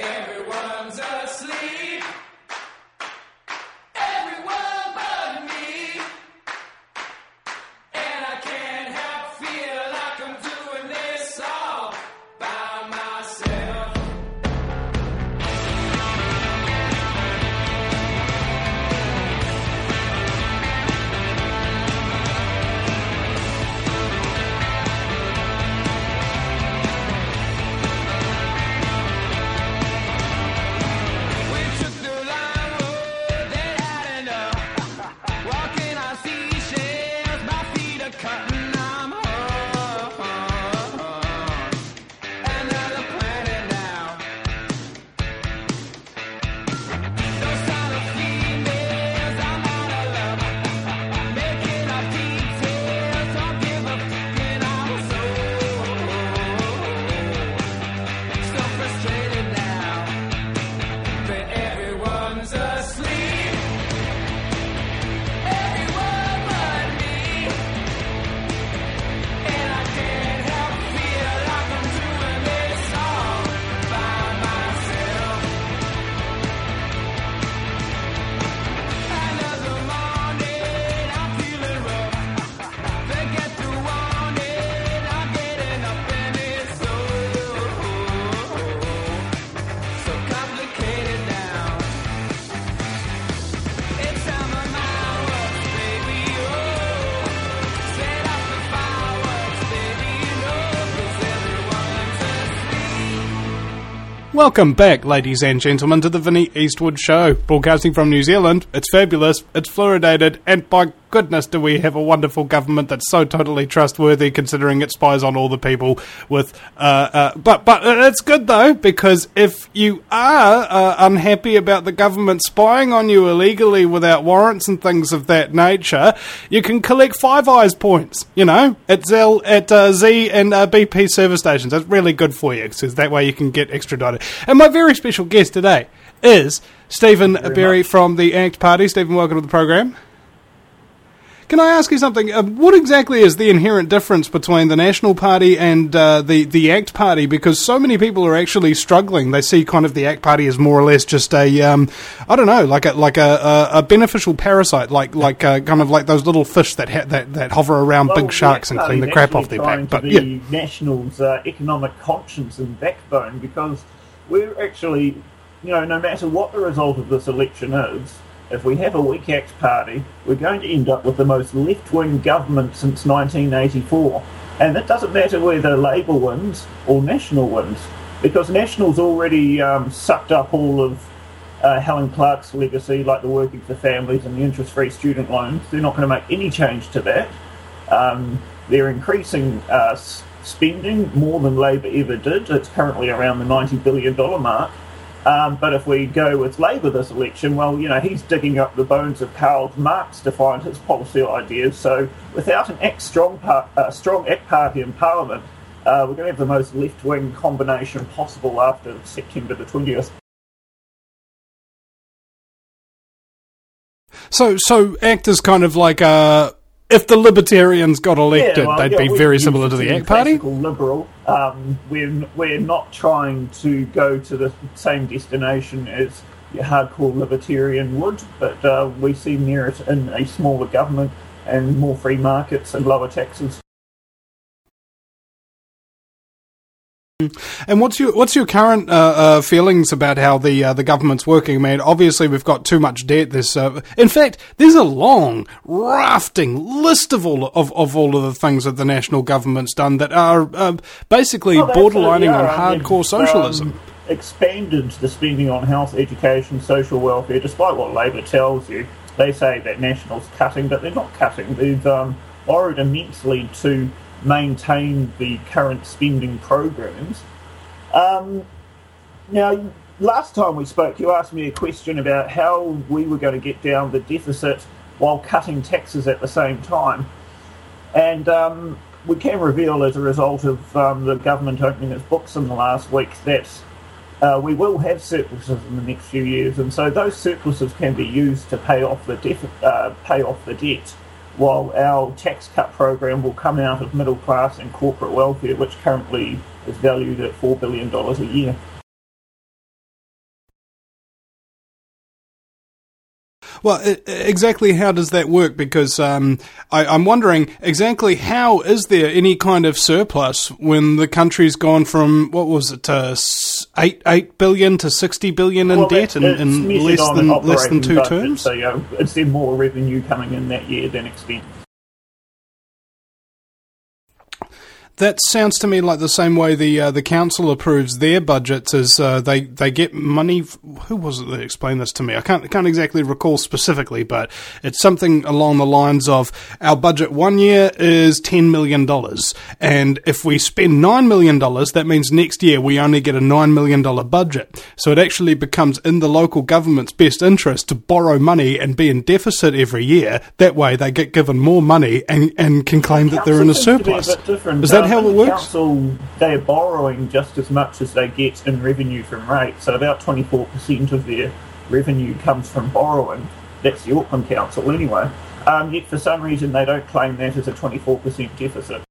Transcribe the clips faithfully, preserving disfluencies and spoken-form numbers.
Everyone's asleep. Everyone but me. And I can't help feel like I'm doing this all by myself. Welcome back, ladies and gentlemen, to the Vinnie Eastwood Show, broadcasting from New Zealand. It's fabulous, it's fluoridated, and by goodness do we have a wonderful government that's so totally trustworthy, considering it spies on all the people with... Uh, uh, but but it's good, though, because if you are uh, unhappy about the government spying on you illegally without warrants and things of that nature, you can collect Five Eyes points, you know, at, Zell, at uh, Z and uh, B P service stations. That's really good for you, because that way you can get extradited. And my very special guest today is Stephen Berry much. from the ACT Party. Stephen, welcome to the program. Can I ask you something? Uh, what exactly is the inherent difference between the National Party and uh, the, the ACT Party? Because so many people are actually struggling. They see kind of the ACT Party as more or less just a, um, I don't know, like a like a, a, a beneficial parasite, like like uh, kind of like those little fish that ha- that, that hover around well, big sharks and clean the crap off their back. But yeah, National's uh, economic conscience and backbone, because we're actually, you know, no matter what the result of this election is, if we have a weak ACT Party, we're going to end up with the most left-wing government since nineteen eighty-four. And it doesn't matter whether Labour wins or National wins, because National's already um, sucked up all of uh, Helen Clark's legacy, like the working for families and the interest-free student loans. They're not going to make any change to that. Um, they're increasing uh, spending more than Labour ever did. It's currently around the ninety billion dollars mark. Um, but if we go with Labour this election, well, you know, he's digging up the bones of Karl Marx to find his policy ideas. So without an ACT strong, par- uh, strong ACT party in Parliament, uh, we're going to have the most left-wing combination possible after September the twentieth. So, so ACT is kind of like a... If the Libertarians got elected, yeah, well, they'd yeah, be very similar to the ACT Party? Liberal. Um, we're, we're not trying to go to the same destination as your hardcore Libertarian would, but uh, we see merit in a smaller government and more free markets and lower taxes. And what's your what's your current uh, uh, feelings about how the uh, the government's working? I mean, obviously we've got too much debt. There's, uh, in fact, there's a long, rafting list of all of, of all of the things that the national government's done that are uh, basically oh, borderlining on I hardcore mean, socialism. Um, expanded the spending on health, education, social welfare, despite what Labour tells you. They say that National's cutting, but they're not cutting. They've um, borrowed immensely to maintain the current spending programs. Um, now, last time we spoke, you asked me a question about how we were going to get down the deficit while cutting taxes at the same time. And um, we can reveal, as a result of um, the government opening its books in the last week, that uh, we will have surpluses in the next few years, and so those surpluses can be used to pay off the def- uh, pay off the debt, while our tax cut program will come out of middle class and corporate welfare, which currently is valued at four billion dollars a year. Well, I- exactly how does that work? Because um, I, I'm wondering exactly how is there any kind of surplus when the country's gone from, what was it, uh, eight eight billion to sixty billion in Well, debt in, it's in measured less on than an less than operating two budget, terms? So, you know, is there more revenue coming in that year than expense? That sounds to me like the same way the uh, the council approves their budgets as uh, they they get money. F- who was it that explained this to me? I can't can't exactly recall specifically, but it's something along the lines of our budget one year is ten million dollars, and if we spend nine million dollars, that means next year we only get a nine million dollar budget. So it actually becomes in the local government's best interest to borrow money and be in deficit every year. That way, they get given more money and and can claim that they're in a Council seems to be a surplus. bit different. Is that Um, how in it the works? Council, they're borrowing just as much as they get in revenue from rates. So about twenty-four percent of their revenue comes from borrowing. That's the Auckland Council anyway. Um, yet for some reason they don't claim that as a twenty-four percent deficit.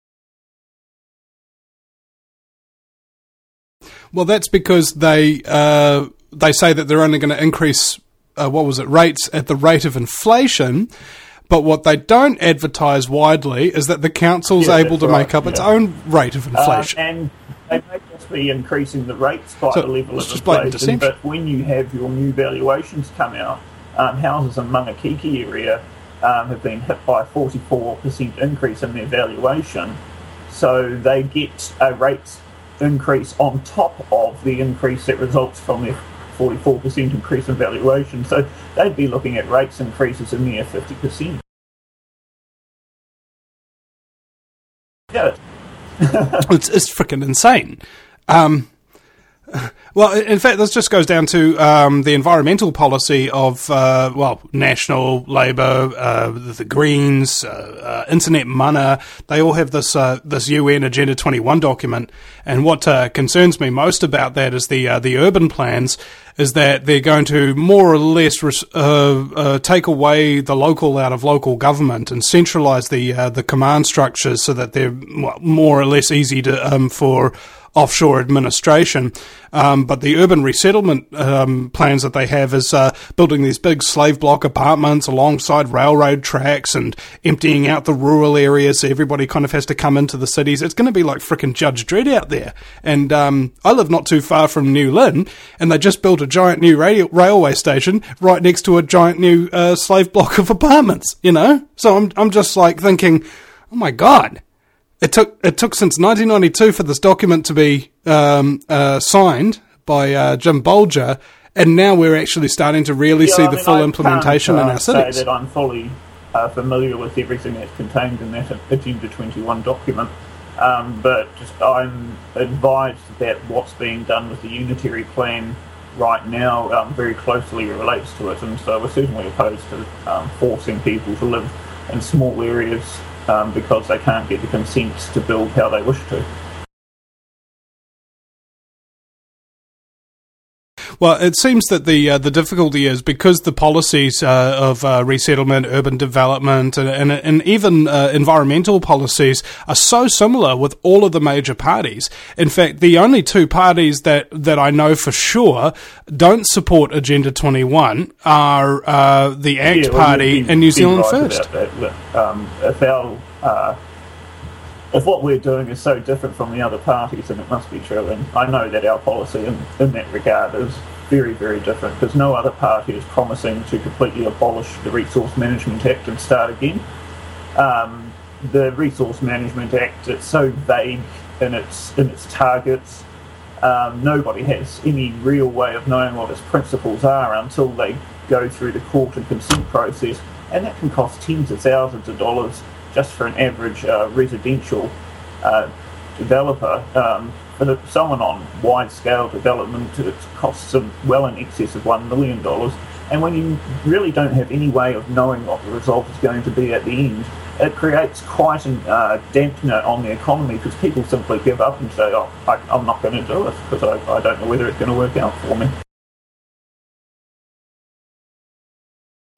Well, that's because they uh, they say that they're only going to increase uh, what was it rates at the rate of inflation. But what they don't advertise widely is that the council's Yeah, able that's to right, make up its yeah. own rate of Um, inflation. and they may just be increasing the rates by So the level it's of just blatant inflation, deception. but when you have your new valuations come out, um, houses in Mangakiki area um, have been hit by a forty-four percent increase in their valuation. So they get a rate increase on top of the increase that results from their forty-four percent increase in valuation. So they'd be looking at rates increases in near fifty percent. Yeah. it's it's freaking insane. Um, well, in fact, this just goes down to um, the environmental policy of, uh, well, National, Labour, uh, the Greens, uh, uh, Internet Mana. They all have this uh, this U N Agenda twenty-one document, and what uh, concerns me most about that is the uh, the urban plans. Is that they're going to more or less res- uh, uh, take away the local out of local government and centralise the uh, the command structures so that they're well, more or less easy to um, for offshore administration. Um, but the urban resettlement um, plans that they have is uh, building these big slave block apartments alongside railroad tracks and emptying out the rural areas so everybody kind of has to come into the cities. It's going to be like frickin' Judge Dredd out there. And um, I live not too far from New Lynn, and they just built a giant new radio- railway station right next to a giant new uh, slave block of apartments, you know? So I'm I'm just like thinking, oh my God. It took it took since nineteen ninety-two for this document to be um, uh, signed by uh, Jim Bolger, and now we're actually starting to really Yeah, see I the mean, full I implementation can't, in uh, our cities. say that I'm fully uh, familiar with everything that's contained in that Agenda twenty-one document, um, but just I'm advised that what's being done with the unitary plan right now um, very closely relates to it, and so we're certainly opposed to um, forcing people to live in small areas um, because they can't get the consent to build how they wish to. Well, it seems that the uh, the difficulty is because the policies uh, of uh, resettlement, urban development, and, and, and even uh, environmental policies are so similar with all of the major parties. In fact, the only two parties that, that I know for sure don't support Agenda twenty-one are uh, the ACT Yeah, well, Party you'd be- and New be Zealand right First. about that, but, um, if our uh, if what we're doing is so different from the other parties, then it must be true. And I know that our policy in, in that regard is very, very different, because no other party is promising to completely abolish the Resource Management Act and start again. Um, the Resource Management Act, it's so vague in its in its targets. Um, nobody has any real way of knowing what its principles are until they go through the court and consent process, and that can cost tens of thousands of dollars just for an average uh, residential uh, developer. Um, but if someone on wide-scale development, it costs them well in excess of one million dollars. And when you really don't have any way of knowing what the result is going to be at the end, it creates quite a uh, dampener on the economy, because people simply give up and say, oh, I, I'm not going to do it because I, I don't know whether it's going to work out for me.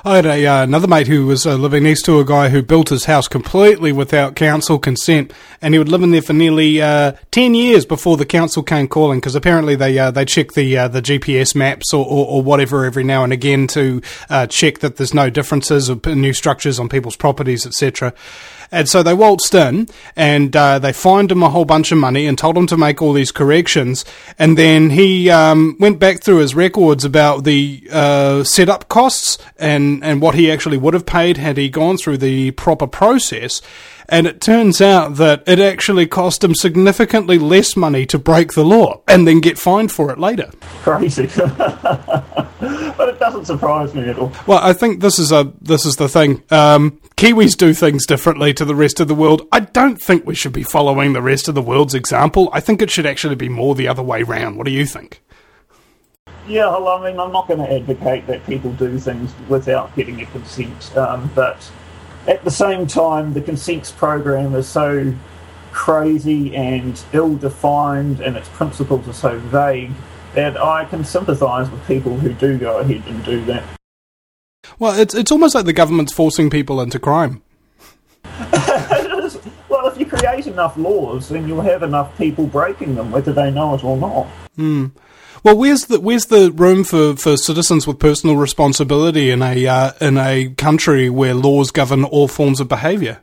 I had a, uh, another mate who was uh, living next to a guy who built his house completely without council consent, and he would live in there for nearly uh, ten years before the council came calling, because apparently they uh, they check the uh, the G P S maps or, or, or whatever every now and again to uh, check that there's no differences or new structures on people's properties, et cetera. And so they waltzed in, and uh, they fined him a whole bunch of money and told him to make all these corrections. And then he um, went back through his records about the uh, setup costs and, and what he actually would have paid had he gone through the proper process. And it turns out that it actually cost him significantly less money to break the law and then get fined for it later. Crazy. But it doesn't surprise me at all. Well, I think this is a this is the thing. Um, Kiwis do things differently to the rest of the world. I don't think we should be following the rest of the world's example. I think it should actually be more the other way round. What do you think? Yeah, well, I mean, I'm not going to advocate that people do things without getting a consent, um, but at the same time, the consents program is so crazy and ill-defined, and its principles are so vague, that I can sympathise with people who do go ahead and do that. Well, it's it's almost like the government's forcing people into crime. Well, if you create enough laws, then you'll have enough people breaking them, whether they know it or not. Hmm. Well, where's the where's the room for, for citizens with personal responsibility in a uh, in a country where laws govern all forms of behaviour?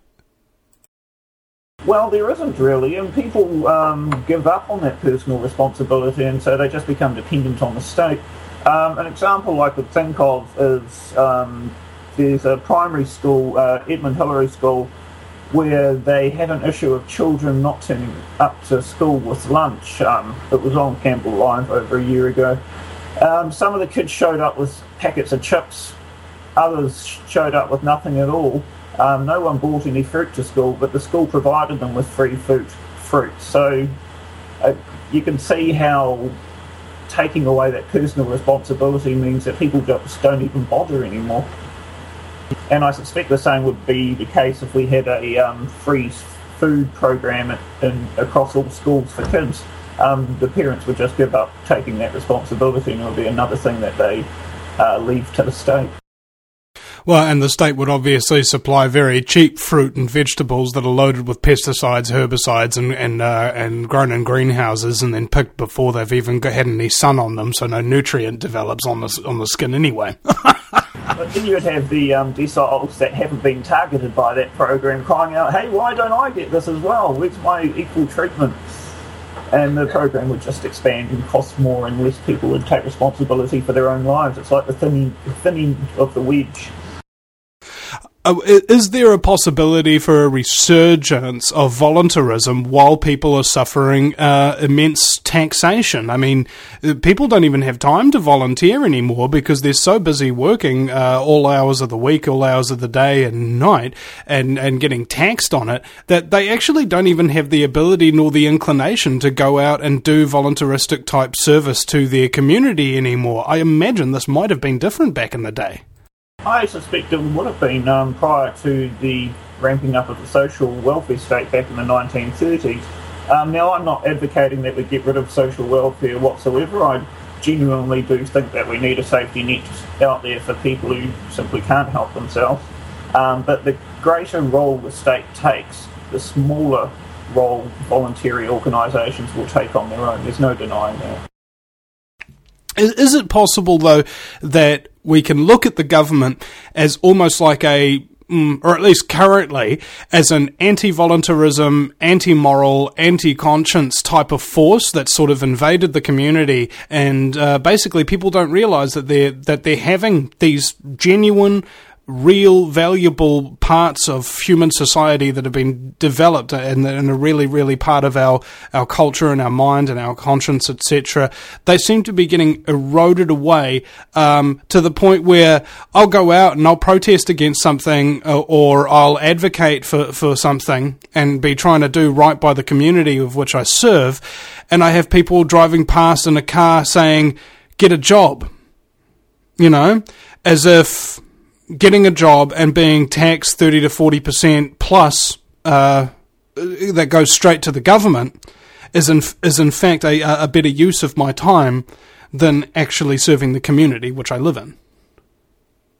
Well, there isn't really, and people um, give up on that personal responsibility, and so they just become dependent on the state. Um, an example I could think of is um, there's a primary school, uh, Edmund Hillary School, where they had an issue of children not turning up to school with lunch. Um, it was on Campbell Live over a year ago. Um, some of the kids showed up with packets of chips, others showed up with nothing at all. Um, no one brought any fruit to school, but the school provided them with free fruit. fruit. So uh, you can see how taking away that personal responsibility means that people just don't even bother anymore. And I suspect the same would be the case if we had a um, free food program in, in, across all schools for kids. Um, the parents would just give up taking that responsibility, and it would be another thing that they uh, leave to the state. Well, and the state would obviously supply very cheap fruit and vegetables that are loaded with pesticides, herbicides, and and, uh, and grown in greenhouses, and then picked before they've even got, had any sun on them, so no nutrient develops on the on the skin anyway. But then you'd have the um, deciles that haven't been targeted by that program crying out, "Hey, why don't I get this as well? Where's my equal treatment?" And the program would just expand and cost more, and less people would take responsibility for their own lives. It's like the thinning, thinning of the wedge. Uh, is there a possibility for a resurgence of voluntarism while people are suffering uh, immense taxation? I mean, people don't even have time to volunteer anymore because they're so busy working uh, all hours of the week, all hours of the day and night, and, and getting taxed on it, that they actually don't even have the ability nor the inclination to go out and do voluntaristic type service to their community anymore. I imagine this might have been different back in the day. I suspect it would have been um, prior to the ramping up of the social welfare state back in the nineteen thirties. Um, now, I'm not advocating that we get rid of social welfare whatsoever. I genuinely do think that we need a safety net out there for people who simply can't help themselves. Um, but the greater role the state takes, the smaller role voluntary organisations will take on their own. There's no denying that. Is, is it possible, though, that we can look at the government as almost like a, mm, or at least currently, as an anti-voluntarism, anti-moral, anti-conscience type of force that sort of invaded the community, and uh, basically people don't realise that they're, that they're having these genuine, real, valuable parts of human society that have been developed and, and are really, really part of our, our culture and our mind and our conscience, et cetera. They seem to be getting eroded away um, to the point where I'll go out and I'll protest against something or, or I'll advocate for, for something and be trying to do right by the community of which I serve, and I have people driving past in a car saying, "Get a job," you know, as if getting a job and being taxed thirty to forty percent plus uh, that goes straight to the government is in, is in fact a, a better use of my time than actually serving the community which I live in.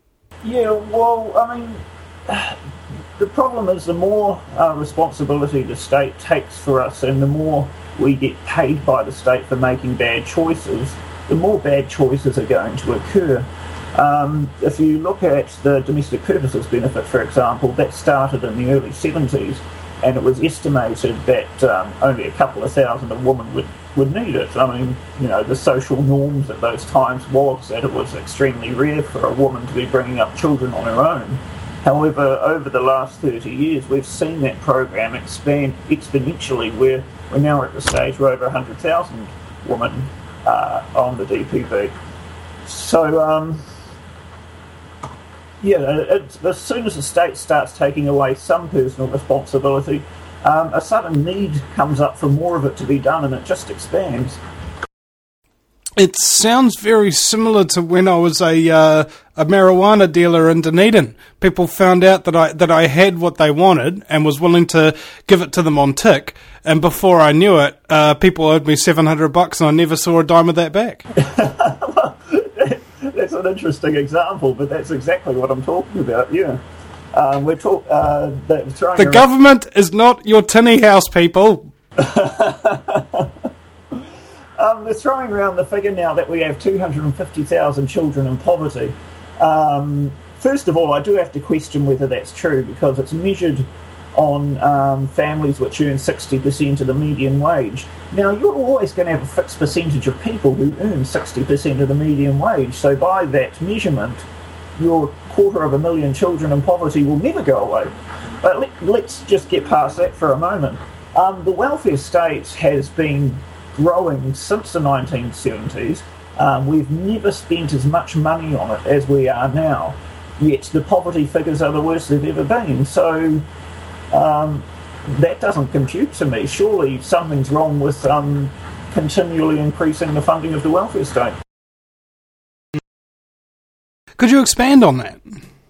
Yeah, well, I mean, the problem is the more uh, responsibility the state takes for us and the more we get paid by the state for making bad choices, the more bad choices are going to occur. Um, if you look at the domestic purposes benefit, for example, that started in the early seventies, and it was estimated that um, only a couple of thousand a woman would, would need it. I mean, you know, the social norms at those times was that it was extremely rare for a woman to be bringing up children on her own. However, over the last thirty years, we've seen that program expand exponentially, where we're now at the stage where over one hundred thousand women uh, on the D P B. So, um, yeah, it, as soon as the state starts taking away some personal responsibility, um, a sudden need comes up for more of it to be done, and it just expands. It sounds very similar to when I was a uh, a marijuana dealer in Dunedin. People found out that I that I had what they wanted and was willing to give it to them on tick, and before I knew it, uh, people owed me seven hundred bucks, and I never saw a dime of that back. Well, that's an interesting example, but that's exactly what I'm talking about. Yeah, um, we're talk. Uh, the the around- government is not your tinny house, people. Um, they're throwing around the figure now that we have two hundred fifty thousand children in poverty. Um, first of all, I do have to question whether that's true, because it's measured on um, families which earn sixty percent of the median wage. Now, you're always going to have a fixed percentage of people who earn sixty percent of the median wage, so by that measurement, your quarter of a million children in poverty will never go away. But let, let's just get past that for a moment. Um, the welfare state has been growing since the nineteen seventies. Um, we've never spent as much money on it as we are now, yet the poverty figures are the worst they've ever been. So um, that doesn't compute to me. Surely something's wrong with um, continually increasing the funding of the welfare state. Could you expand on that?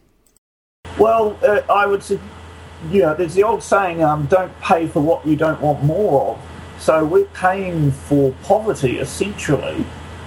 Well, uh, I would say, you know, there's the old saying, um, don't pay for what you don't want more of. So we're paying for poverty, essentially,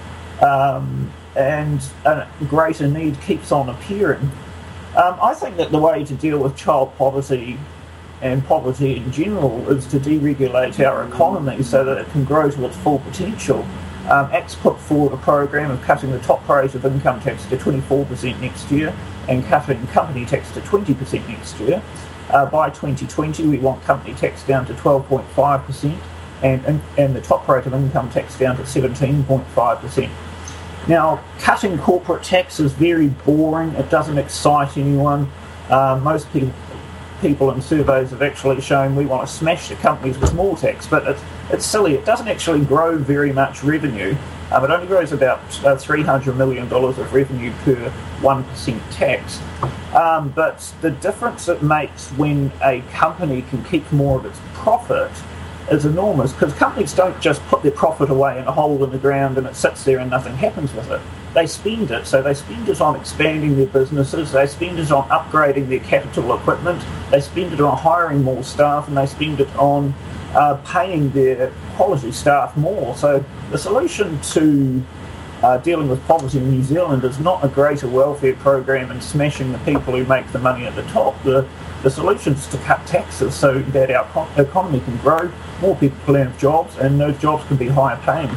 um, and a greater need keeps on appearing. Um, I think that the way to deal with child poverty and poverty in general is to deregulate our economy so that it can grow to its full potential. Um, A C T's put forward a program of cutting the top rate of income tax to twenty-four percent next year and cutting company tax to twenty percent next year. Uh, by twenty twenty, we want company tax down to twelve point five percent. And, and the top rate of income tax down to seventeen point five percent. Now, cutting corporate tax is very boring. It doesn't excite anyone. Uh, most people, people in surveys have actually shown we want to smash the companies with more tax, but it's, it's silly. It doesn't actually grow very much revenue. Um, it only grows about uh, three hundred million dollars of revenue per one percent tax. Um, but the difference it makes when a company can keep more of its profit is enormous, because companies don't just put their profit away in a hole in the ground and it sits there and nothing happens with it. They spend it. So they spend it on expanding their businesses, they spend it on upgrading their capital equipment, they spend it on hiring more staff, and they spend it on uh, paying their quality staff more. So the solution to uh, dealing with poverty in New Zealand is not a greater welfare program and smashing the people who make the money at the top. The, the solution is to cut taxes so that our co- economy can grow, more people can have jobs, and those jobs can be higher paying.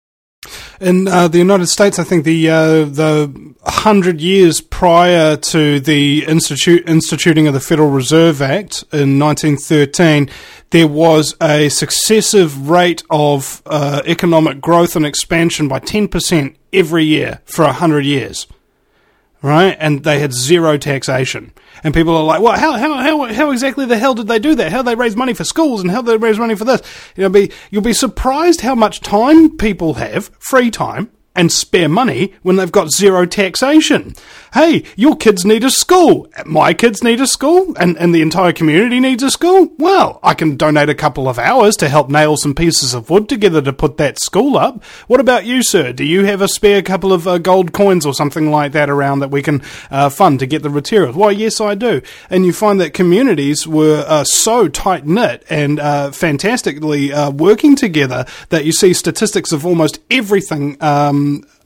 In uh, the United States, I think the uh, the hundred years prior to the institute instituting of the Federal Reserve Act in nineteen thirteen, there was a successive rate of uh, economic growth and expansion by ten percent every year for a hundred years. Right, and they had zero taxation, and people are like, "Well, how how how how exactly the hell did they do that? How did they raise money for schools, and how did they raise money for this?" You know, be you'll be surprised how much time people have, free time and spare money, when they've got zero taxation. Hey, your kids need a school. My kids need a school, and, and the entire community needs a school. Well, I can donate a couple of hours to help nail some pieces of wood together to put that school up. What about you, sir? Do you have a spare couple of uh, gold coins or something like that around that we can uh, fund to get the materials? Why, yes, I do. And you find that communities were uh, so tight-knit and uh, fantastically uh, working together that you see statistics of almost everything um,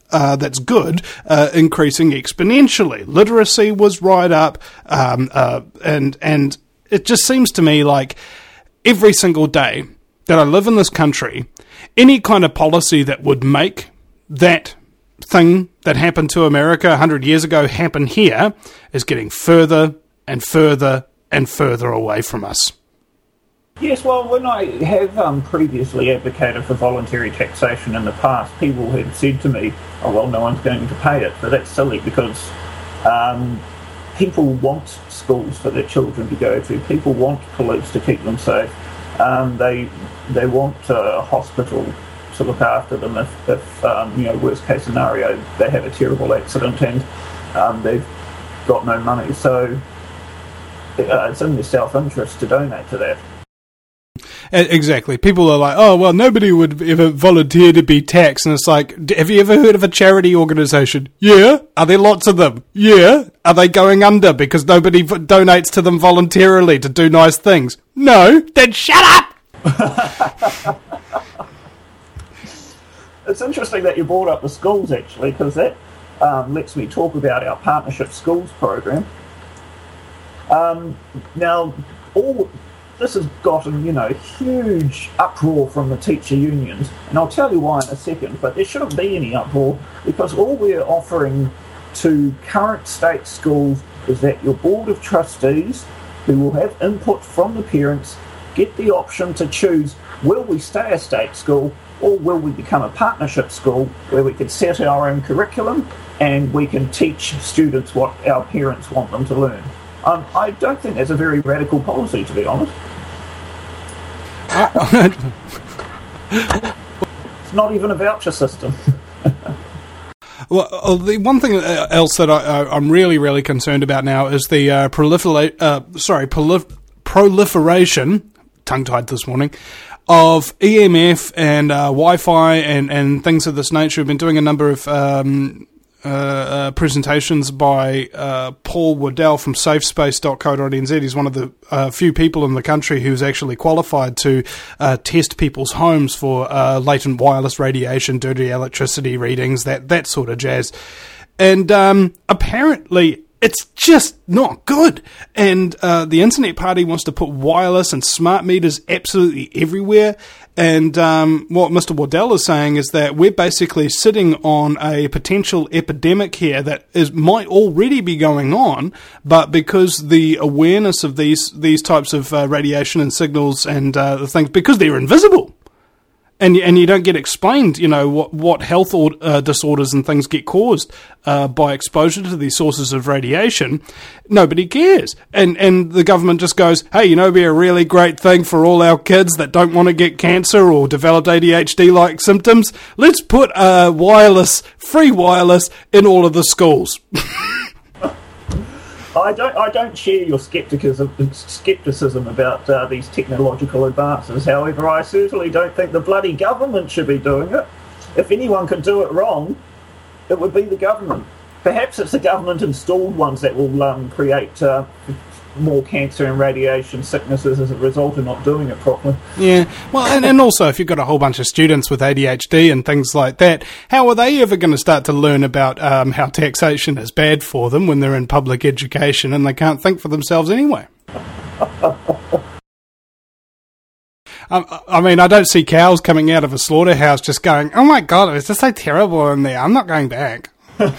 uh, that's good uh, increasing exponentially. Literacy was right up, um, uh, and and it just seems to me like every single day that I live in this country, any kind of policy that would make that thing that happened to America one hundred years ago happen here is getting further and further and further away from us. Yes, well, when I have um, previously advocated for voluntary taxation in the past, people have said to me, oh, well, no one's going to pay it. But that's silly because um, people want schools for their children to go to. People want police to keep them safe. Um, they they want a hospital to look after them if, if um, you know, worst case scenario, they have a terrible accident and um, they've got no money. So uh, it's in their self-interest to donate to that. Exactly. People are like, oh, well, nobody would ever volunteer to be taxed. And it's like, have you ever heard of a charity organisation? Yeah. Are there lots of them? Yeah. Are they going under because nobody v- donates to them voluntarily to do nice things? No. Then shut up! It's interesting that you brought up the schools, actually, because that um, lets me talk about our Partnership Schools program. Um, now, all... This has gotten, you know, huge uproar from the teacher unions, and I'll tell you why in a second, but there shouldn't be any uproar because all we're offering to current state schools is that your board of trustees, who will have input from the parents, get the option to choose, will we stay a state school or will we become a partnership school where we can set our own curriculum and we can teach students what our parents want them to learn. Um, I don't think that's a very radical policy, to be honest. It's not even a voucher system. Well, the one thing else that I, I'm really, really concerned about now is the uh, prolifera- uh, sorry, prolif- proliferation, tongue-tied this morning, of E M F and uh, Wi-Fi and, and things of this nature. We've been doing a number of um, uh, uh, presentations by uh, Paul Waddell from safespace dot co dot n z. He's one of the uh, few people in the country who's actually qualified to uh, test people's homes for uh, latent wireless radiation, dirty electricity readings, that, that sort of jazz. And um, apparently it's just not good. And uh, the Internet Party wants to put wireless and smart meters absolutely everywhere. And um, what Mister Waddell is saying is that we're basically sitting on a potential epidemic here that is might already be going on, but because the awareness of these these types of uh, radiation and signals and uh, the things, because they're invisible. And and you don't get explained, you know, what, what health or, uh, disorders and things get caused uh, by exposure to these sources of radiation. Nobody cares. And and the government just goes, hey, you know, it'd be a really great thing for all our kids that don't want to get cancer or develop A D H D-like symptoms. Let's put uh, wireless, free wireless in all of the schools. I don't. I don't share your skepticism, skepticism about uh, these technological advances. However, I certainly don't think the bloody government should be doing it. If anyone can do it wrong, it would be the government. Perhaps it's the government-installed ones that will um, create uh, more cancer and radiation sicknesses as a result of not doing it properly. Yeah, well, and, and also if you've got a whole bunch of students with A D H D and things like that, how are they ever going to start to learn about um, how taxation is bad for them when they're in public education and they can't think for themselves anyway? um, I mean, I don't see cows coming out of a slaughterhouse just going, oh my God, it's just so terrible in there, I'm not going back.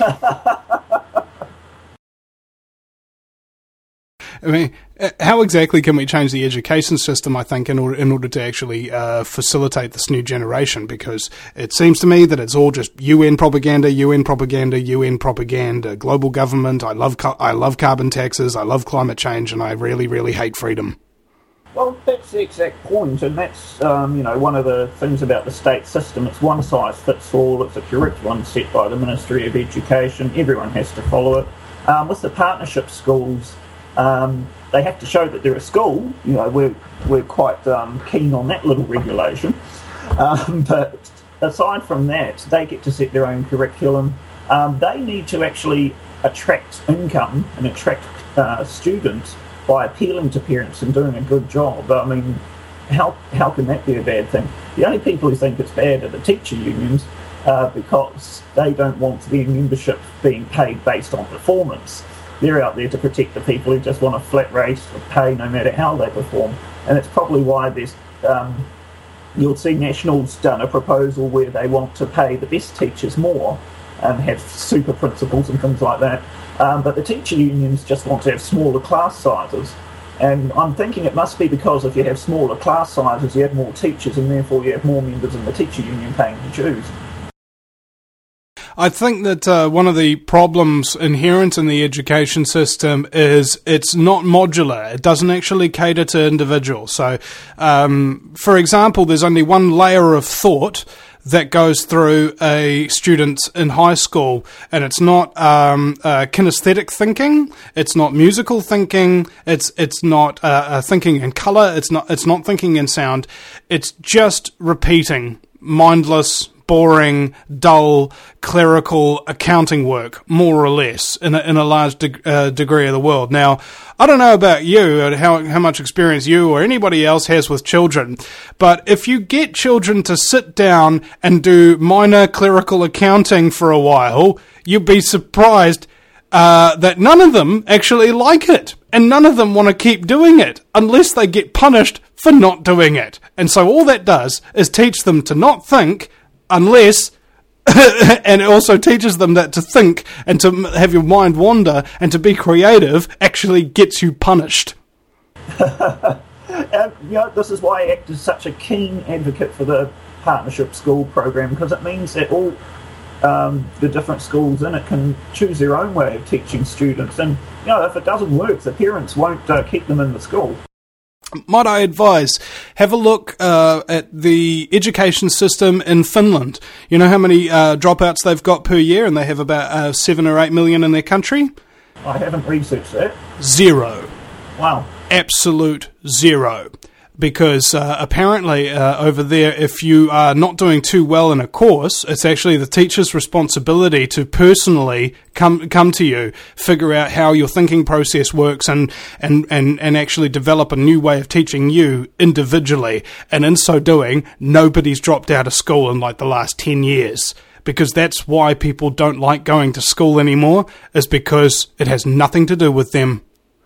I mean, how exactly can we change the education system, I think, in order in order to actually uh, facilitate this new generation? Because it seems to me that it's all just U N propaganda, U N propaganda, U N propaganda, global government. I love I love carbon taxes, I love climate change, and I really, really hate freedom. Well, that's the exact point, and that's, um, you know, one of the things about the state system. It's one size fits all. It's a curriculum set by the Ministry of Education. Everyone has to follow it. Um, with the partnership schools, Um, they have to show that they're a school. You know, we're we're quite um, keen on that little regulation. Um, but aside from that, they get to set their own curriculum. Um, they need to actually attract income and attract uh, students by appealing to parents and doing a good job. I mean, how how can that be a bad thing? The only people who think it's bad are the teacher unions, uh, because they don't want the membership being paid based on performance. They're out there to protect the people who just want a flat rate of pay no matter how they perform. And it's probably why there's, um, you'll see National's done a proposal where they want to pay the best teachers more and have super principals and things like that. Um, but the teacher unions just want to have smaller class sizes. And I'm thinking it must be because if you have smaller class sizes, you have more teachers, and therefore you have more members in the teacher union paying the dues. I think that uh, one of the problems inherent in the education system is it's not modular. It doesn't actually cater to individuals. So, um, for example, there's only one layer of thought that goes through a student in high school, and it's not um, uh, kinesthetic thinking, it's not musical thinking, it's it's not uh, uh, thinking in colour, it's not it's not thinking in sound, it's just repeating mindless, boring, dull, clerical accounting work, more or less, in a, in a large de- uh, degree of the world. Now, I don't know about you and how, how much experience you or anybody else has with children, but if you get children to sit down and do minor clerical accounting for a while, you'd be surprised uh, that none of them actually like it, and none of them want to keep doing it unless they get punished for not doing it. And so all that does is teach them to not think unless, and it also teaches them that to think and to have your mind wander and to be creative actually gets you punished. um, you know, this is why I act as such a keen advocate for the partnership school program, because it means that all um, the different schools in it can choose their own way of teaching students. And you know, if it doesn't work, the parents won't uh, keep them in the school. Might I advise, have a look uh, at the education system in Finland. You know how many uh, dropouts they've got per year, and they have about uh, seven or eight million in their country? I haven't researched that. Zero. Wow. Absolute zero. Because uh, apparently uh, over there, if you are not doing too well in a course, it's actually the teacher's responsibility to personally come come to you, figure out how your thinking process works, and, and, and, and actually develop a new way of teaching you individually. And in so doing, nobody's dropped out of school in like the last ten years. Because that's why people don't like going to school anymore, is because it has nothing to do with them.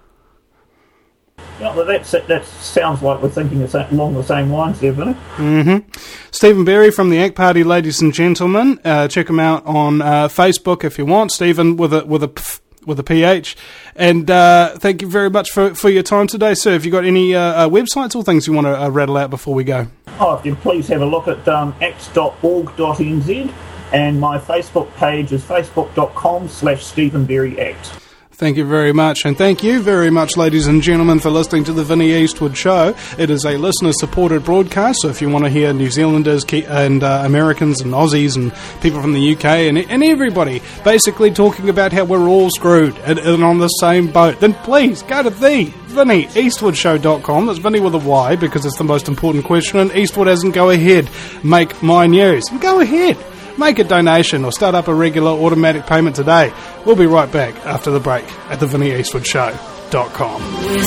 Yeah, well, that's, that sounds like we're thinking along the same lines there, Vinny. Mm-hmm. Stephen Berry from the A C Party, ladies and gentlemen. Uh, check him out on uh, Facebook if you want. Stephen with a with a pf, with a P H. And uh, thank you very much for, for your time today, sir. Have you got any uh, uh, websites or things you want to uh, rattle out before we go? Oh, if you please have a look at um, act dot org dot n z, and my Facebook page is facebook.com slash Stephen Berry Act. Thank you very much, and thank you very much, ladies and gentlemen, for listening to the Vinnie Eastwood Show. It is a listener-supported broadcast, so if you want to hear New Zealanders and uh, Americans and Aussies and people from the U K and, and everybody basically talking about how we're all screwed and, and on the same boat, then please go to the Vinnie Eastwood Show dot com. That's Vinnie with a Y, because it's the most important question, and Eastwood hasn't go ahead, make my news. Go ahead. Make a donation or start up a regular automatic payment today. We'll be right back after the break at the Vinnie Eastwood Show dot com.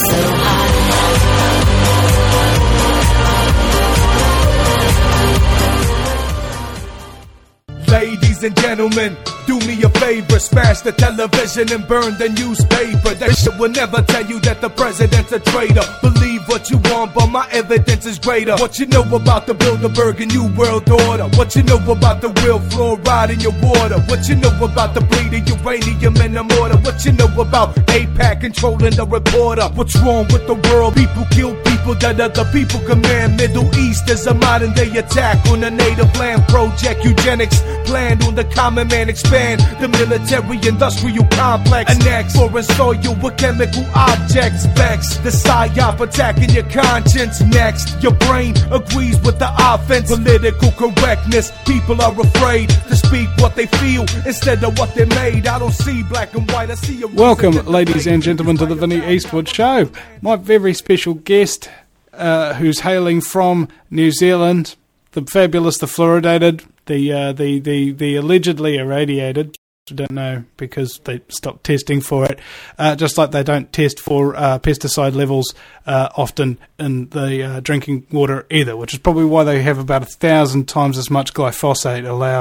Ladies and gentlemen, do me a favor, smash the television and burn the newspaper. That shit will never tell you that the president's a traitor. Believe what you want, but my evidence is greater. What you know about the Bilderberg and New World Order? What you know about the real fluoride in your water? What you know about the bleeding uranium in the mortar? What you know about AIPAC controlling the reporter? What's wrong with the world? People kill people that other people command. Middle East is a modern day attack on the native land project. Eugenics planned on the common man. Expand the military industrial complex. Annex foreign soil with chemical objects. Vex the psyop attacking your conscience. Next, your brain agrees with the offense. Political correctness. People are afraid to speak what they feel instead of what they made. I don't see black and white. I see a Welcome, ladies and gentlemen, to the Vinnie Eastwood Show. My very special guest, uh, who's hailing from New Zealand, the fabulous, the fluoridated, the uh, the, the the allegedly irradiated. I don't know, because they stopped testing for it. Uh, just like they don't test for uh, pesticide levels uh, often in the uh, drinking water either, which is probably why they have about a thousand times as much glyphosate allowed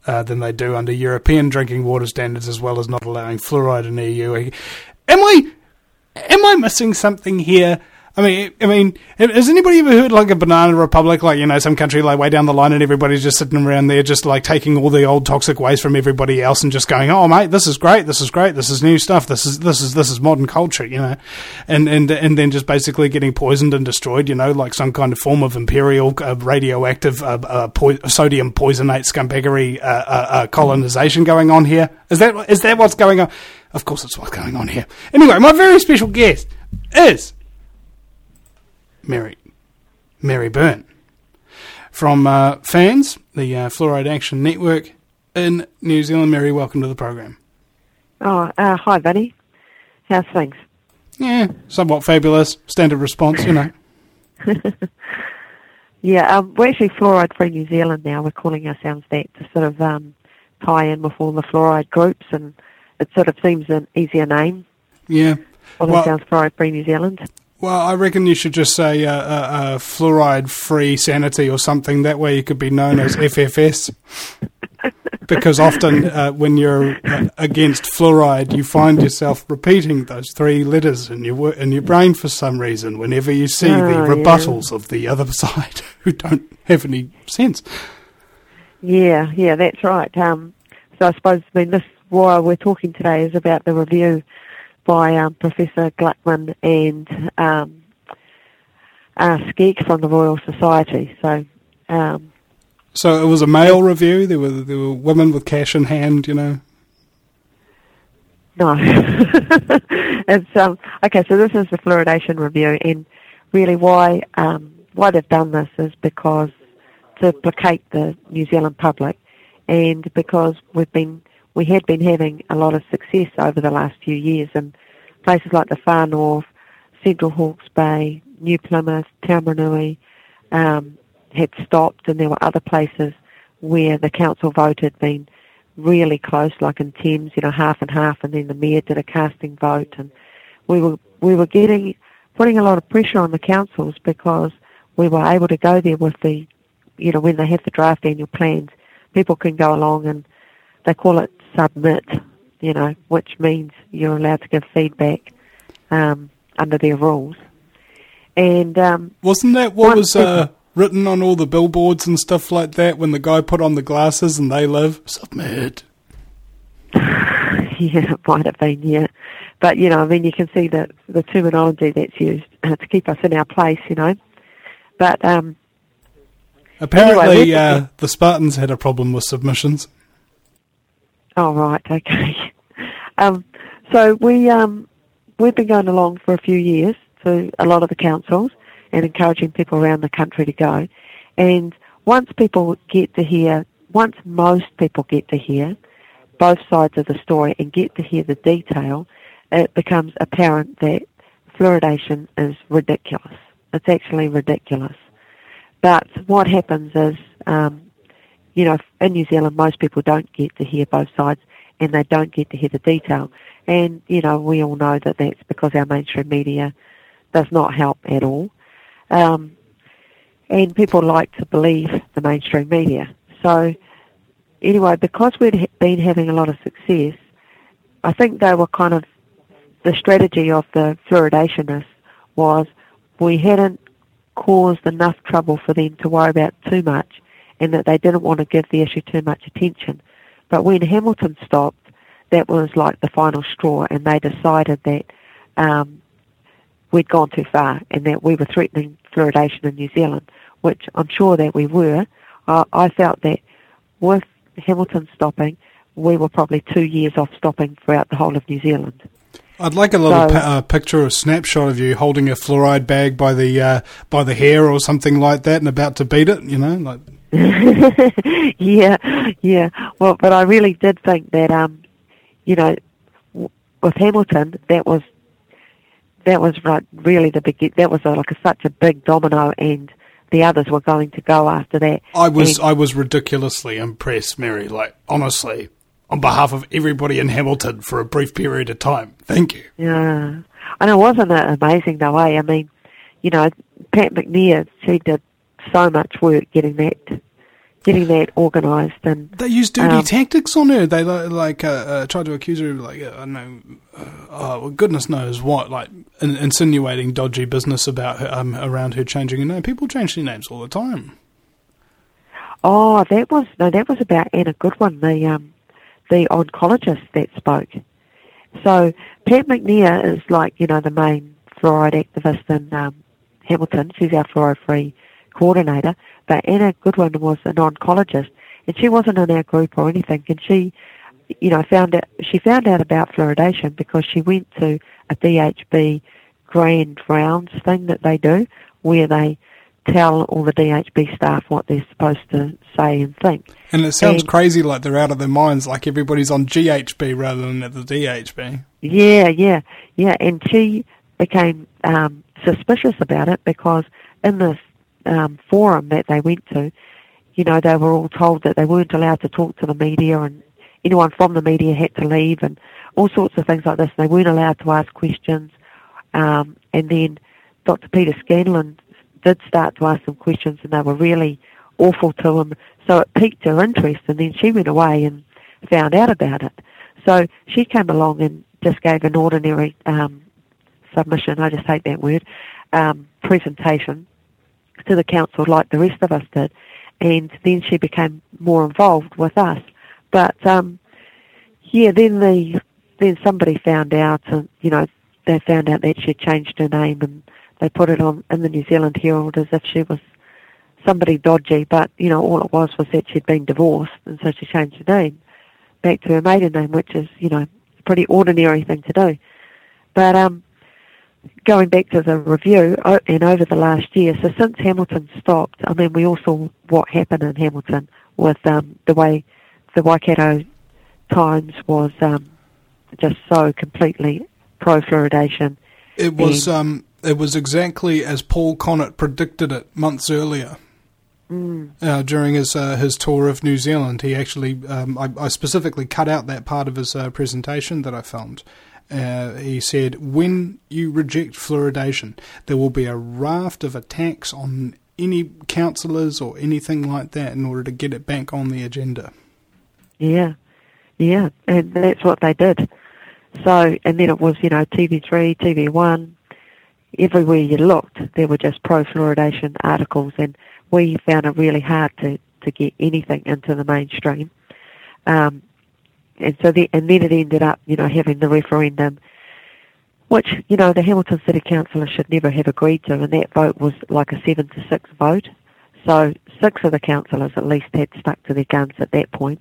uh, than they do under European drinking water standards, as well as not allowing fluoride in the E U. Am I, am I missing something here? I mean, I mean, has anybody ever heard like a banana republic, like, you know, some country like way down the line and everybody's just sitting around there just like taking all the old toxic waste from everybody else and just going, oh mate, this is great, this is great, this is new stuff, this is this is this is modern culture, you know, and and and then just basically getting poisoned and destroyed, you know, like some kind of form of imperial uh, radioactive uh, uh, po- sodium poisonate scumbaggery uh, uh, uh, colonization going on here. Is that is that what's going on? Of course, it's what's going on here. Anyway, my very special guest is Mary, Mary Byrne, from uh, FANZ, the uh, Fluoride Action Network in New Zealand. Mary, welcome to the program. Oh, uh, hi, Vinny. How's things? Yeah, somewhat fabulous. Standard response, you know. yeah, um, we're actually Fluoride Free New Zealand now. We're calling ourselves that to sort of um, tie in with all the fluoride groups, and it sort of seems an easier name. Yeah. Calling well, ourselves Fluoride Free New Zealand. Well, I reckon you should just say uh, uh, uh, fluoride-free sanity or something. That way you could be known as F F S. Because often uh, when you're uh, against fluoride, you find yourself repeating those three letters in your in your brain for some reason whenever you see oh, the rebuttals yeah. of the other side who don't have any sense. Yeah, yeah, that's right. Um, so I suppose, I mean, this, why we're talking today is about the review by um, Professor Gluckman and um, uh, Skeek from the Royal Society. So, um, so it was a male review. There were there were women with cash in hand, you know. No, it's um, okay. So this is the fluoridation review, and really why um, why they've done this is because to placate the New Zealand public, and because we've been. We had been having a lot of success over the last few years in places like the Far North, Central Hawke's Bay, New Plymouth, Taumarunui um, had stopped, and there were other places where the council vote had been really close, like in Thames, you know, half and half, and then the mayor did a casting vote, and we were we were getting putting a lot of pressure on the councils because we were able to go there with the, you know, when they have the draft annual plans, people can go along and they call it submit, you know, which means you're allowed to give feedback um, under their rules. And um, wasn't that what was uh, written on all the billboards and stuff like that when the guy put on the glasses and they live? Submit. Yeah, it might have been, yeah. But, you know, I mean, you can see the, the terminology that's used uh, to keep us in our place, you know. But um, apparently anyway, uh, the Spartans had a problem with submissions. Oh, right, okay. um, so we, um, we've been going along for a few years to a lot of the councils and encouraging people around the country to go. And once people get to hear, once most people get to hear both sides of the story and get to hear the detail, it becomes apparent that fluoridation is ridiculous. It's actually ridiculous. But what happens is, um, you know, in New Zealand, most people don't get to hear both sides and they don't get to hear the detail. And, you know, we all know that that's because our mainstream media does not help at all. Um, and people like to believe the mainstream media. So, anyway, because we'd been having a lot of success, I think they were kind of, the strategy of the fluoridationists was we hadn't caused enough trouble for them to worry about too much, and that they didn't want to give the issue too much attention. But when Hamilton stopped, that was like the final straw, and they decided that um, we'd gone too far and that we were threatening fluoridation in New Zealand, which I'm sure that we were. Uh, I felt that with Hamilton stopping, we were probably two years off stopping throughout the whole of New Zealand. I'd like a little So- pa- uh, picture or snapshot of you holding a fluoride bag by the uh, by the hair or something like that and about to beat it, you know, like... yeah, yeah. Well, but I really did think that, um, you know, w- with Hamilton, that was that was like really the big. That was a, like a, such a big domino, and the others were going to go after that. I was And- I was ridiculously impressed, Mary, like, honestly, on behalf of everybody in Hamilton for a brief period of time. Thank you. Yeah, I know, wasn't it amazing though? Eh? I mean, you know, Pat McNair, she did so much work getting that getting that organised. And They used dirty um, tactics on her. They li- like uh, uh, tried to accuse her of like uh, I don't know, uh, oh well, goodness knows what, like in- insinuating dodgy business about her um, around her changing her name. People change their names all the time. Oh, that was no, that was about Anna Goodwin, the um, the oncologist that spoke. So Pat McNair is like, you know, the main fluoride activist in um, Hamilton. She's our fluoride-free coordinator. But Anna Goodwin was an oncologist, and she wasn't in our group or anything. And she, you know, found out she found out about fluoridation because she went to a D H B grand rounds thing that they do, where they tell all the D H B staff what they're supposed to say and think. And it sounds And- crazy, like they're out of their minds, like everybody's on G H B rather than at the D H B. Yeah, yeah, yeah. And she became um, suspicious about it because in this um, forum that they went to, you know, they were all told that they weren't allowed to talk to the media, and anyone from the media had to leave, and all sorts of things like this. They weren't allowed to ask questions. Um, and then Doctor Peter Scanlon did start to ask some questions, and they were really awful to him. So it piqued her interest, and then she went away and found out about it. So she came along and just gave an ordinary um, submission, I just hate that word, um, presentation to the council like the rest of us did. And then she became more involved with us. But, um, yeah, then the then somebody found out, and, you know, they found out that she'd changed her name, and they put it on in the New Zealand Herald as if she was somebody dodgy, but, you know, all it was was that she'd been divorced, and so she changed her name back to her maiden name, which is, you know, a pretty ordinary thing to do. But um, going back to the review, o- and over the last year, so since Hamilton stopped, I mean, we all saw what happened in Hamilton with um, the way the Waikato Times was um, just so completely pro-fluoridation. It was And- um, it was exactly as Paul Connett predicted it months earlier. Uh, during his uh, his tour of New Zealand, he actually um, I, I specifically cut out that part of his uh, presentation that I filmed. Uh, he said, "When you reject fluoridation, there will be a raft of attacks on any councillors or anything like that in order to get it back on the agenda." Yeah, yeah, and that's what they did. So, and then it was, you know, T V three, T V one, everywhere you looked, there were just pro-fluoridation articles, and we found it really hard to, to get anything into the mainstream. Um, and so, the, and then it ended up, you know, having the referendum, which, you know, the Hamilton City Councillors should never have agreed to, and that vote was like a seven to six vote. So six of the councillors at least had stuck to their guns at that point.